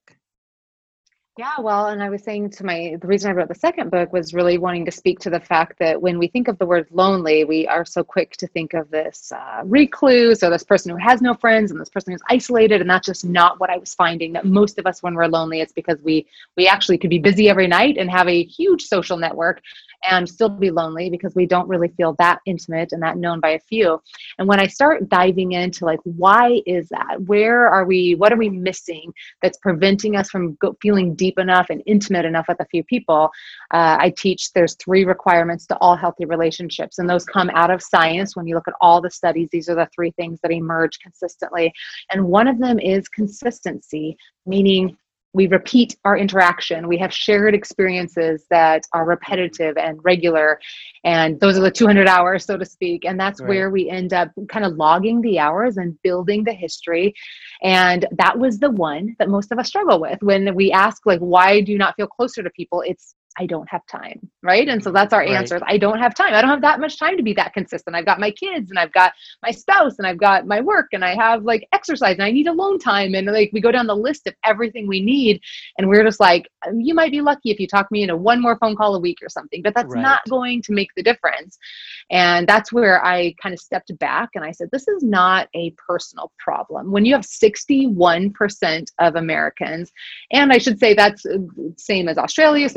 Speaker 4: Yeah, well, and I was saying to my, the reason I wrote the second book was really wanting to speak to the fact that when we think of the word lonely, we are so quick to think of this uh, recluse or this person who has no friends and this person who's isolated. And that's just not what I was finding, that most of us, when we're lonely, it's because we, we actually could be busy every night and have a huge social network and still be lonely because we don't really feel that intimate and that known by a few. And when I start diving into like, why is that? Where are we, what are we missing that's preventing us from go, feeling deep enough and intimate enough with a few people? Uh, I teach there's three requirements to all healthy relationships, and those come out of science. When you look at all the studies, these are the three things that emerge consistently. And one of them is consistency, meaning we repeat our interaction. We have shared experiences that are repetitive and regular. And those are the two hundred hours, so to speak. And that's
Speaker 1: Right.
Speaker 4: where we end up kind of logging the hours and building the history. And that was the one that most of us struggle with. When we ask, like, why do you not feel closer to people? It's, I don't have time, right? And so that's our
Speaker 1: Right.
Speaker 4: answer. I don't have time. I don't have that much time to be that consistent. I've got my kids and I've got my spouse and I've got my work and I have like exercise and I need alone time. And like we go down the list of everything we need. And we're just like, you might be lucky if you talk me into one more phone call a week or something, but that's
Speaker 1: Right.
Speaker 4: not going to make the difference. And that's where I kind of stepped back and I said, this is not a personal problem. When you have sixty-one percent of Americans, and I should say that's same as Australia, same as the U K,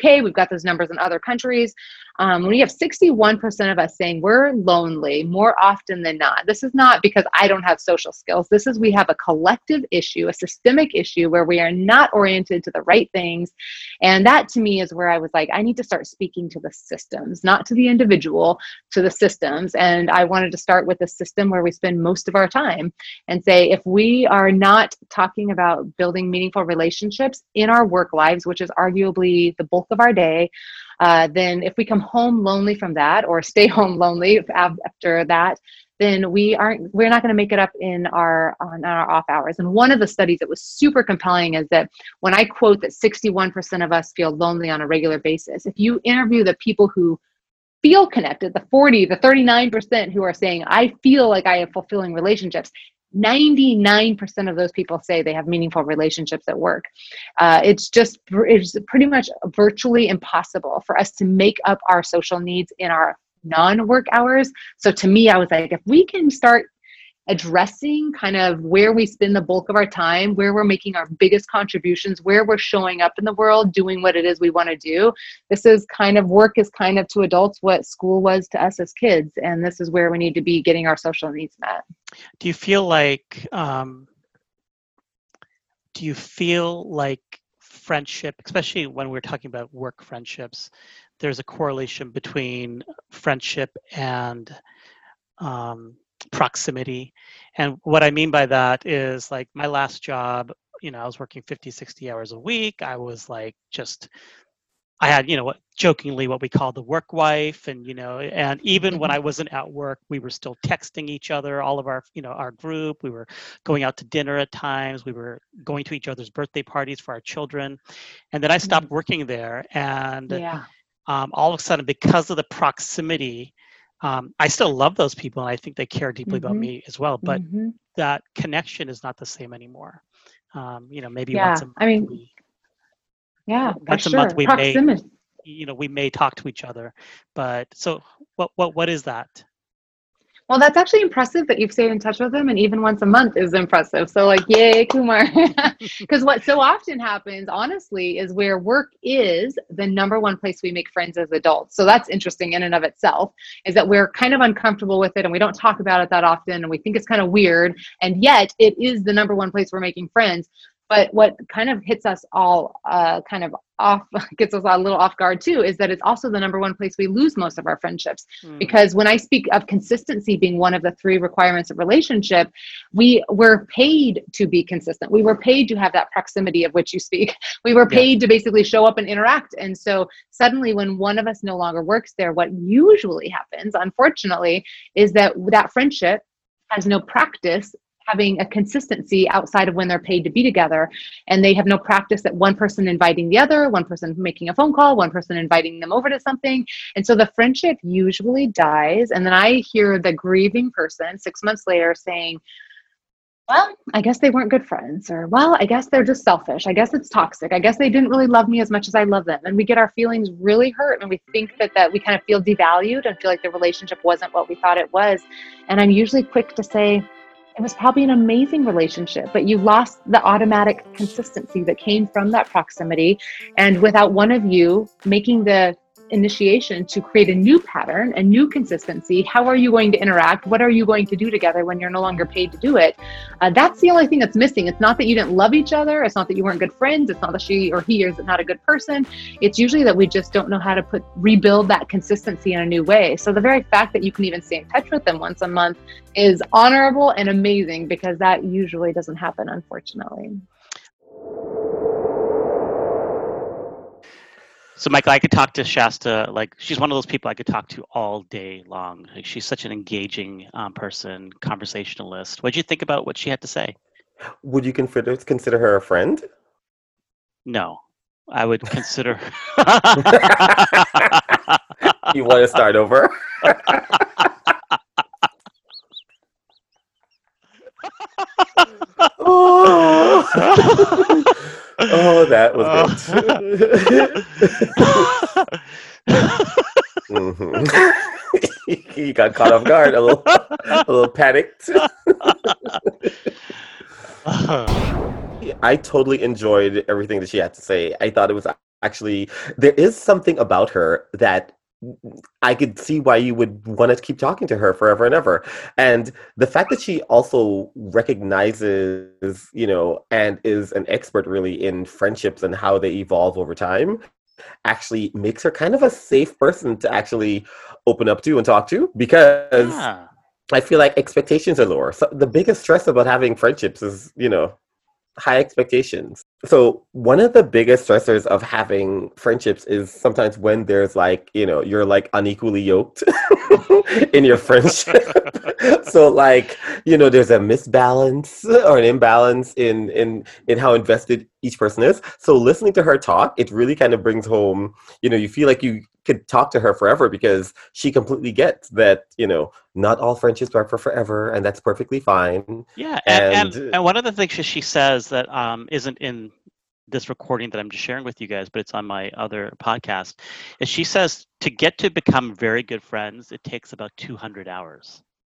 Speaker 4: K. We've got those numbers in other countries. Um, when you have sixty-one percent of us saying we're lonely more often than not, this is not because I don't have social skills. This is we have a collective issue, a systemic issue where we are not oriented to the right things. And that to me is where I was like, I need to start speaking to the systems, not to the individual, to the systems. And I wanted to start with the system where we spend most of our time and say, if we are not talking about building meaningful relationships in our work lives, which is arguably the bulk of our day, uh, then if we come home lonely from that or stay home lonely after that, then we aren't, we're not going to make it up in our, on our off hours. And one of the studies that was super compelling is that when I quote that sixty-one percent of us feel lonely on a regular basis, if you interview the people who feel connected, the forty, the thirty-nine percent who are saying, I feel like I have fulfilling relationships, ninety-nine percent of those people say they have meaningful relationships at work. Uh, it's just, it's pretty much virtually impossible for us to make up our social needs in our non-work hours. So to me, I was like, if we can start addressing kind of where we spend the bulk of our time, where we're making our biggest contributions, where we're showing up in the world, doing what it is we want to do. This is kind of work is kind of to adults what school was to us as kids. And this is where we need to be getting our social needs met.
Speaker 1: Do you feel like, um, do you feel like friendship, especially when we're talking about work friendships, there's a correlation between friendship and um, proximity? And what I mean by that is like my last job, you know, I was working fifty, sixty hours a week. I was like, just, I had, you know, what jokingly what we call the work wife. And, you know, and even when I wasn't at work, we were still texting each other, all of our, you know, our group, we were going out to dinner at times. We were going to each other's birthday parties for our children. And then I stopped working there. And
Speaker 4: Yeah.
Speaker 1: um, all of a sudden, because of the proximity, um, I still love those people. And I think they care deeply
Speaker 4: Mhm.
Speaker 1: about me as well. But
Speaker 4: Mm-hmm.
Speaker 1: that connection is not the same anymore. Um, you know, maybe
Speaker 4: Yeah.
Speaker 1: once a month,
Speaker 4: I mean,
Speaker 1: we,
Speaker 4: yeah,
Speaker 1: once
Speaker 4: for
Speaker 1: a
Speaker 4: sure.
Speaker 1: month we may,
Speaker 4: Proximity.
Speaker 1: you know, we may talk to each other. But so what, what, what is that?
Speaker 4: Well, that's actually impressive that you've stayed in touch with them, and even once a month is impressive. So like, yay, Kumar. Because what so often happens, honestly, is where work is the number one place we make friends as adults. So that's interesting in and of itself, is that we're kind of uncomfortable with it and we don't talk about it that often and we think it's kind of weird. And yet it is the number one place we're making friends. But what kind of hits us all uh, kind of off, gets us a little off guard too, is that it's also the number one place we lose most of our friendships.
Speaker 1: Mm.
Speaker 4: Because when I speak of consistency being one of the three requirements of relationship, we were paid to be consistent. We were paid to have that proximity of which you speak. We were paid to basically show up and interact. And so suddenly when one of us no longer works there, what usually happens, unfortunately, is that that friendship has no practice having a consistency outside of when they're paid to be together. And they have no practice at one person inviting the other, one person making a phone call, one person inviting them over to something. And so the friendship usually dies. And then I hear the grieving person six months later saying, well, I guess they weren't good friends, or, well, I guess they're just selfish. I guess it's toxic. I guess they didn't really love me as much as I love them. And we get our feelings really hurt. And we think that, that we kind of feel devalued and feel like the relationship wasn't what we thought it was. And I'm usually quick to say, it was probably an amazing relationship, but you lost the automatic consistency that came from that proximity. And without one of you making the initiation to create a new pattern, a new consistency, how are you going to interact? What are you going to do together when you're no longer paid to do it? Uh, that's the only thing that's missing. It's not that you didn't love each other. It's not that you weren't good friends. It's not that she or he is not a good person. It's usually that we just don't know how to put rebuild that consistency in a new way. So the very fact that you can even stay in touch with them once a month is honorable and amazing, because that usually doesn't happen, unfortunately.
Speaker 1: So, Michael, I could talk to Shasta, like, she's one of those people I could talk to all day long. Like, she's such an engaging um, person, conversationalist. What did you think about what she had to say?
Speaker 2: Would you consider consider her a friend?
Speaker 1: No, I would consider.
Speaker 2: You want to start over? oh. Oh, that was good. mm-hmm. He got caught off guard, a little, a little panicked. I totally enjoyed everything that she had to say. I thought it was actually, there is something about her that I could see why you would want to keep talking to her forever and ever. And the fact that she also recognizes, you know, and is an expert really in friendships and how they evolve over time actually makes her kind of a safe person to actually open up to and talk to, because
Speaker 1: Yeah.
Speaker 2: I feel like expectations are lower. So the biggest stress about having friendships is, you know, high expectations. So one of the biggest stressors of having friendships is sometimes when there's like, you know, you're like unequally yoked in your friendship. So like, you know, there's a misbalance or an imbalance in in in how invested each person is. So listening to her talk, it really kind of brings home, you know, you feel like you could talk to her forever because she completely gets that, you know, not all friendships are for forever, and that's perfectly fine.
Speaker 1: Yeah, and, and
Speaker 2: And
Speaker 1: and one of the things that she says that um, isn't in this recording that I'm just sharing with you guys, but it's on my other podcast, is she says to get to become very good friends, it takes about two hundred hours.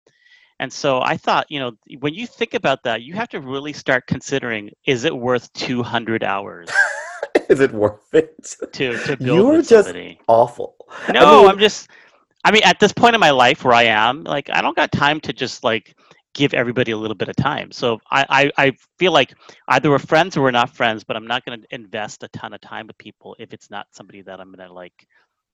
Speaker 1: And so I thought, you know, when you think about that, you have to really start considering, is it worth two hundred hours
Speaker 2: is it worth it?
Speaker 1: to to build
Speaker 2: You're
Speaker 1: with
Speaker 2: just
Speaker 1: somebody?
Speaker 2: awful. I
Speaker 1: No,
Speaker 2: mean,
Speaker 1: I'm just, I mean, at this point in my life where I am, like, I don't got time to just like give everybody a little bit of time. So I, I, I feel like either we're friends or we're not friends, but I'm not going to invest a ton of time with people if it's not somebody that I'm going to like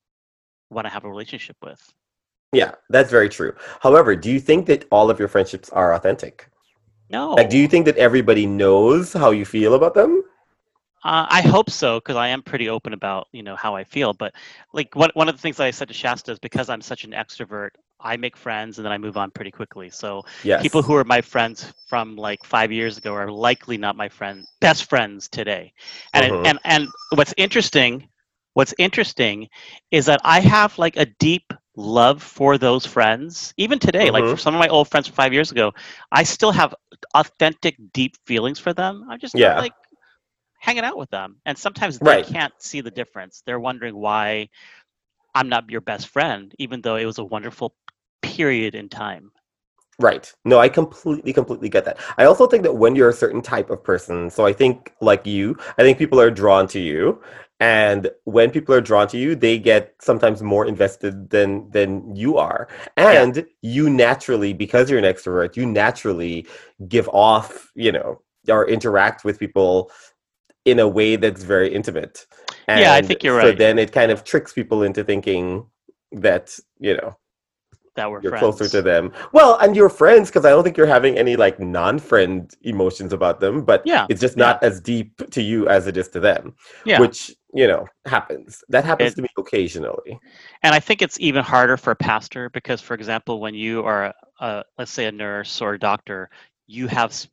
Speaker 1: want to have a relationship with.
Speaker 2: yeah, that's very true. However, do you think that all of your friendships are authentic? Like, do you
Speaker 1: No,
Speaker 2: think that everybody knows how you feel about them?
Speaker 1: uh, I hope so because I am pretty open about you know how I feel. But like one one of the things that I said to Shasta is because I'm such an extrovert, I make friends and then I move on pretty quickly. So people
Speaker 2: Yes.
Speaker 1: who are my friends from like five years ago are likely not my friend best friends today. And it,
Speaker 2: Mm-hmm.
Speaker 1: and and what's interesting, what's interesting, is that I have like a deep love for those friends even today. Like for
Speaker 2: Mm-hmm.
Speaker 1: some of my old friends from five years ago, I still have authentic, deep feelings for them. I'm just not
Speaker 2: Yeah.
Speaker 1: like hanging out with them. And sometimes they
Speaker 2: Right.
Speaker 1: can't see the difference. They're wondering why I'm not your best friend, even though it was a wonderful period in time.
Speaker 2: Right. No, I completely, completely get that. I also think that when you're a certain type of person, so I think like you, I think people are drawn to you. And when people are drawn to you, they get sometimes more invested than than you are.
Speaker 1: Yeah.
Speaker 2: And you naturally, because you're an extrovert, you naturally give off, you know, or interact with people in a way that's very intimate.
Speaker 1: Yeah, I
Speaker 2: And
Speaker 1: think you're
Speaker 2: so
Speaker 1: right
Speaker 2: then it kind of tricks people into thinking that, you know,
Speaker 1: that we're
Speaker 2: you're closer to
Speaker 1: friends.
Speaker 2: them. Well, and you're friends because I don't think you're having any like non-friend emotions about them, but
Speaker 1: Yeah.
Speaker 2: it's just
Speaker 1: Yeah.
Speaker 2: not as deep to you as it is to them,
Speaker 1: Yeah.
Speaker 2: which, you know, happens. That happens
Speaker 1: It,
Speaker 2: to me occasionally.
Speaker 1: and I think it's even harder for a pastor because, for example, when you are, a, let's say, a nurse or a doctor, you have s-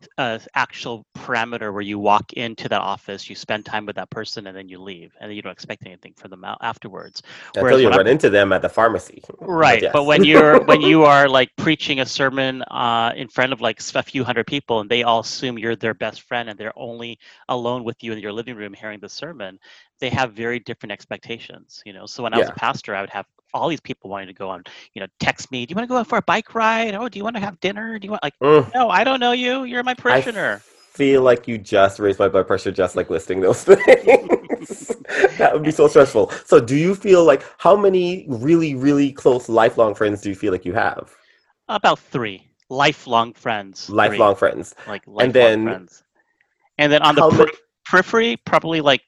Speaker 1: a actual parameter where you walk into that office, you spend time with that person, and then you leave, and then you don't expect anything from them out afterwards.
Speaker 2: Until
Speaker 1: Whereas
Speaker 2: you
Speaker 1: when I'm
Speaker 2: run into them at the pharmacy. But
Speaker 1: right, but
Speaker 2: yes.
Speaker 1: when you're when you are like preaching a sermon uh, in front of like s- a few hundred people, and they all assume you're their best friend, and they're only alone with you in your living room hearing the sermon, they have very different expectations. You know, so when I was a
Speaker 2: Yeah.
Speaker 1: pastor, I would have all these people wanting to go on, you know, text me, do you want to go out for a bike ride? Oh, do you want to have dinner? Do you want like,
Speaker 2: Mm,
Speaker 1: no, I don't know you. You're my
Speaker 2: I
Speaker 1: parishioner.
Speaker 2: feel like you just raised my blood pressure just like listing those things. That would be so stressful. So do you feel like how many really, really close lifelong friends do you feel like you have?
Speaker 1: About three lifelong friends, three
Speaker 2: Lifelong friends.
Speaker 1: like
Speaker 2: And
Speaker 1: lifelong
Speaker 2: then
Speaker 1: friends. And then on the
Speaker 2: how
Speaker 1: per-
Speaker 2: many
Speaker 1: periphery, probably like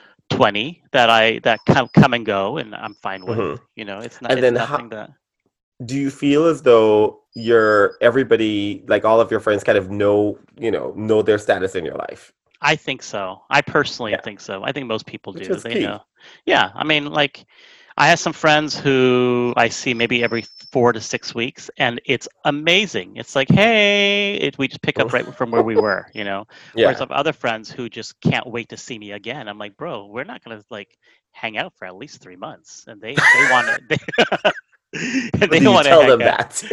Speaker 1: twenty that I that come come and go, and I'm fine with.
Speaker 2: mhm.
Speaker 1: You know, it's not
Speaker 2: And
Speaker 1: it's
Speaker 2: then how
Speaker 1: nothing that
Speaker 2: do you feel as though your everybody, like all of your friends kind of know, you know, know their status in your life?
Speaker 1: I think so. I personally
Speaker 2: Yeah,
Speaker 1: think so. I think most people
Speaker 2: which
Speaker 1: do.
Speaker 2: is
Speaker 1: They know.
Speaker 2: key.
Speaker 1: Yeah, I mean, like I have some friends who I see maybe every four to six weeks, and it's amazing. It's like, hey, it, we just pick up right from where we were, you know. Whereas I
Speaker 2: Yeah.
Speaker 1: have other friends who just can't wait to see me again. I'm like, bro, we're not gonna like hang out for at least three months, and they they want to they, and
Speaker 2: But
Speaker 1: they
Speaker 2: do you
Speaker 1: want to
Speaker 2: tell
Speaker 1: hang
Speaker 2: them
Speaker 1: out
Speaker 2: that?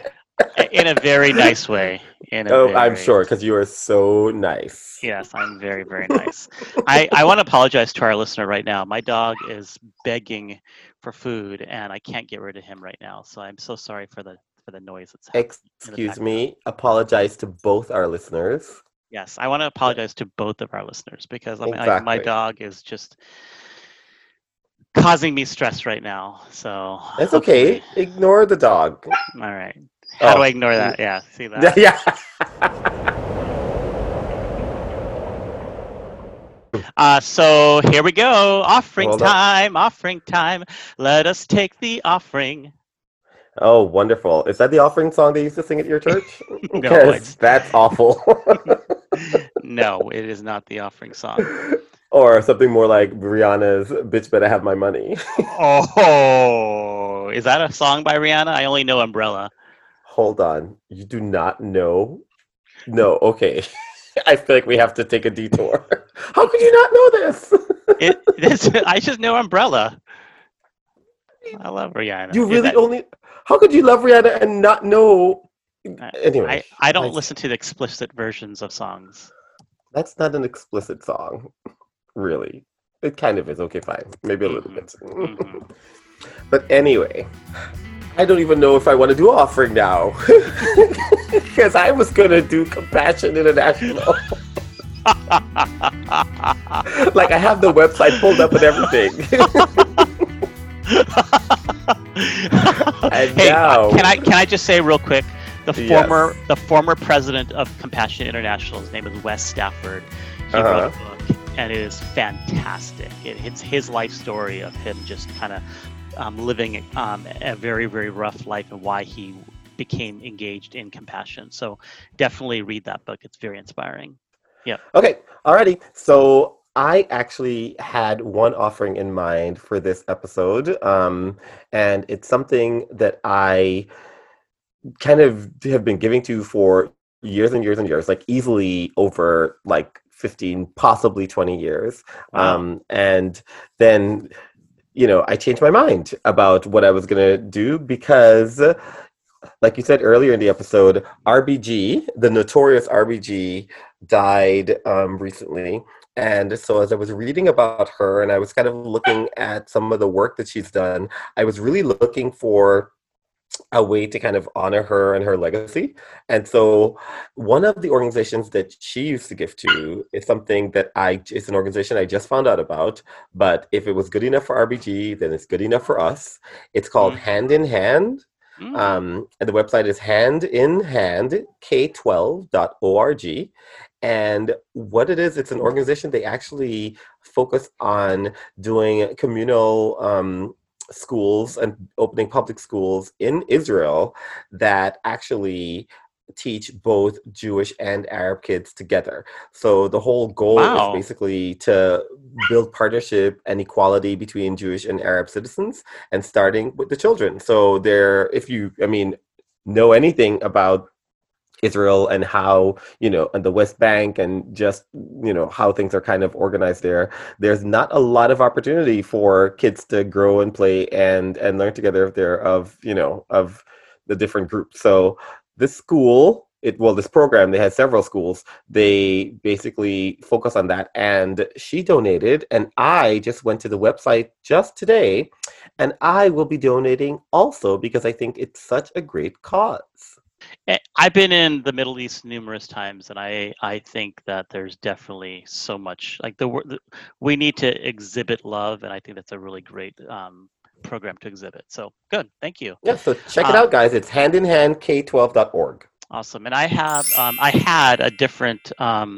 Speaker 1: in a very nice way. In a
Speaker 2: Oh, I'm
Speaker 1: very
Speaker 2: sure, because you are so nice.
Speaker 1: Yes, I'm very, very nice. I, I want to apologize to our listener right now. My dog is begging for food and I can't get rid of him right now. So I'm so sorry for the for the noise that's happening in the
Speaker 2: Excuse
Speaker 1: background.
Speaker 2: me. Apologize to both our listeners.
Speaker 1: Yes, I want to apologize to both of our listeners because I mean, like, my
Speaker 2: Exactly.
Speaker 1: dog is just causing me stress right now. So
Speaker 2: It's
Speaker 1: hopefully,
Speaker 2: okay. Ignore the dog.
Speaker 1: all right. How do I
Speaker 2: Oh,
Speaker 1: ignore
Speaker 2: n-
Speaker 1: that? Yeah, see that?
Speaker 2: yeah.
Speaker 1: Uh, so here we go. Offering
Speaker 2: Hold on.
Speaker 1: time, offering time. Let us take the offering.
Speaker 2: Oh, wonderful. Is that the offering song they used to sing at your church?
Speaker 1: No,
Speaker 2: Because
Speaker 1: it's
Speaker 2: that's awful.
Speaker 1: no, it is not the offering song.
Speaker 2: Or something more like Rihanna's Bitch Better Have My Money.
Speaker 1: Oh, is that a song by Rihanna? I only know Umbrella.
Speaker 2: Hold on. You do not know? No, okay. I feel like we have to take a detour. How could you not know this?
Speaker 1: It, it's, I just know Umbrella. I love Rihanna.
Speaker 2: You
Speaker 1: Is
Speaker 2: really
Speaker 1: that
Speaker 2: only. How could you love Rihanna and not know?
Speaker 1: I
Speaker 2: Anyway,
Speaker 1: I I don't
Speaker 2: I-
Speaker 1: listen to the explicit versions of songs.
Speaker 2: that's not an explicit song, really. It kind of is. Okay, fine. Maybe a little
Speaker 1: Mhm,
Speaker 2: bit.
Speaker 1: mhm.
Speaker 2: But anyway, I don't even know if I want to do offering now. Because I was going to do Compassion International. Like, I have the website pulled up and everything. And
Speaker 1: Hey, uh,
Speaker 2: now-
Speaker 1: can I can I just say real quick, the
Speaker 2: Yes.
Speaker 1: former the former president of Compassion International, his name is Wes Stafford. He
Speaker 2: Uh-huh.
Speaker 1: wrote a book, and it is fantastic. It, it's his life story of him just kind of um, living um, a very very rough life and why he became engaged in compassion. So definitely read that book. It's very inspiring.
Speaker 2: Okay, alrighty. So I actually had one offering in mind for this episode, um, and it's something that I kind of have been giving to for years and years and years, like easily over like fifteen, possibly twenty years.
Speaker 1: Wow.
Speaker 2: Um, and then, you know, I changed my mind about what I was going to do because, like you said earlier in the episode, R B G, the notorious R B G, died um, recently. And so as I was reading about her and I was kind of looking at some of the work that she's done, I was really looking for a way to kind of honor her and her legacy. And so one of the organizations that she used to give to is something that I, it's an organization I just found out about, but if it was good enough for R B G, then it's good enough for us. It's called
Speaker 1: Mm.
Speaker 2: Hand in Hand.
Speaker 1: Mm.
Speaker 2: Um, and the website is hand in hand k twelve dot org. And what it is, it's an organization, they actually focus on doing communal um, schools and opening public schools in Israel that actually teach both Jewish and Arab kids together. So the whole goal
Speaker 1: Wow.
Speaker 2: is basically to build partnership and equality between Jewish and Arab citizens, and starting with the children. So there, if you, I mean, know anything about Israel and how, you know, and the West Bank and just, you know, how things are kind of organized there, there's not a lot of opportunity for kids to grow and play and and learn together if they're of, you know, of the different groups. So this school, it well, this program, they had several schools. They basically focus on that. And she donated, and I just went to the website just today, and I will be donating also because I think it's such a great cause.
Speaker 1: Eh, I've been in the Middle East numerous times, and I, I think that there's definitely so much like the, wor- the we need to exhibit love, and I think that's a really great um, program to exhibit. So good, thank you,
Speaker 2: Yeah, so check it
Speaker 1: Uh,
Speaker 2: out, guys. It's hand in hand k twelve dot org.
Speaker 1: awesome. And I have um, I had a different um,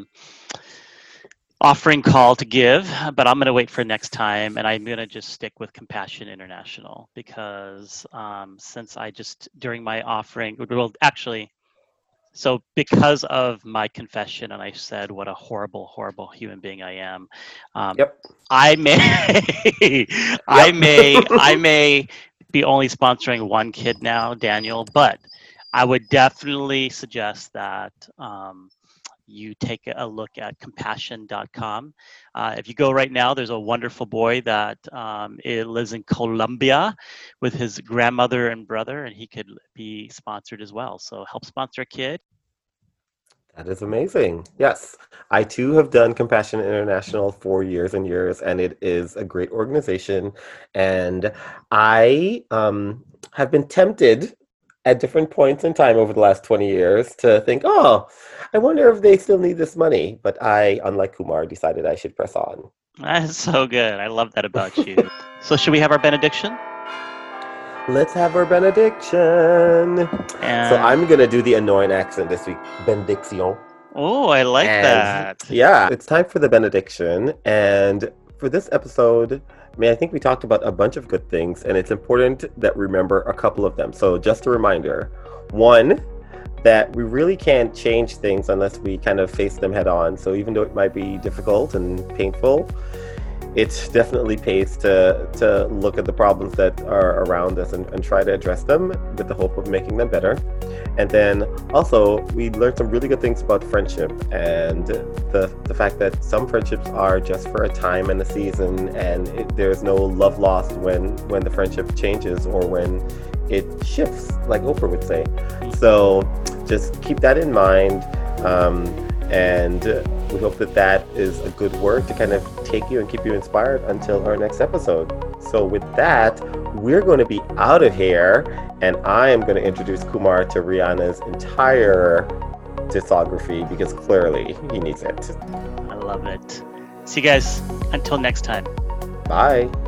Speaker 1: offering call to give, but I'm going to wait for next time, and I'm going to just stick with Compassion International because um, since I just during my offering, well, actually. So because of my confession, and I said what a horrible, horrible human being I am, um,
Speaker 2: Yep.
Speaker 1: I may, I
Speaker 2: Yep.
Speaker 1: may, I may be only sponsoring one kid now, Daniel. But I would definitely suggest that um, you take a look at compassion dot com. Uh, if you go right now, there's a wonderful boy that um, it lives in Colombia with his grandmother and brother, and he could be sponsored as well. So help sponsor a kid.
Speaker 2: That is amazing. Yes, I too have done Compassion International for years and years, and it is a great organization. And I um, have been tempted at different points in time over the last twenty years to think, oh, I wonder if they still need this money. But I, unlike Kumar, decided I should press on.
Speaker 1: That's so good. I love that about you. So should we have our benediction?
Speaker 2: Let's have our benediction.
Speaker 1: And...
Speaker 2: So I'm going to do the annoying accent this week. Benediction.
Speaker 1: Oh, I like
Speaker 2: And,
Speaker 1: that.
Speaker 2: Yeah, it's time for the benediction. And for this episode, I mean, I think we talked about a bunch of good things, and it's important that we remember a couple of them. So just a reminder. One, that we really can't change things unless we kind of face them head on. So even though it might be difficult and painful, it definitely pays to to look at the problems that are around us and, and try to address them with the hope of making them better. And then also, we learned some really good things about friendship and the the fact that some friendships are just for a time and a season, and it, there's no love lost when when the friendship changes or when it shifts, like Oprah would say. So just keep that in mind. Um, and we hope that that is a good word to kind of take you and keep you inspired until our next episode. So with that, we're going to be out of here, and I am going to introduce Kumar to Rihanna's entire discography because clearly he needs it.
Speaker 1: I love it. See you guys. Until next time.
Speaker 2: Bye.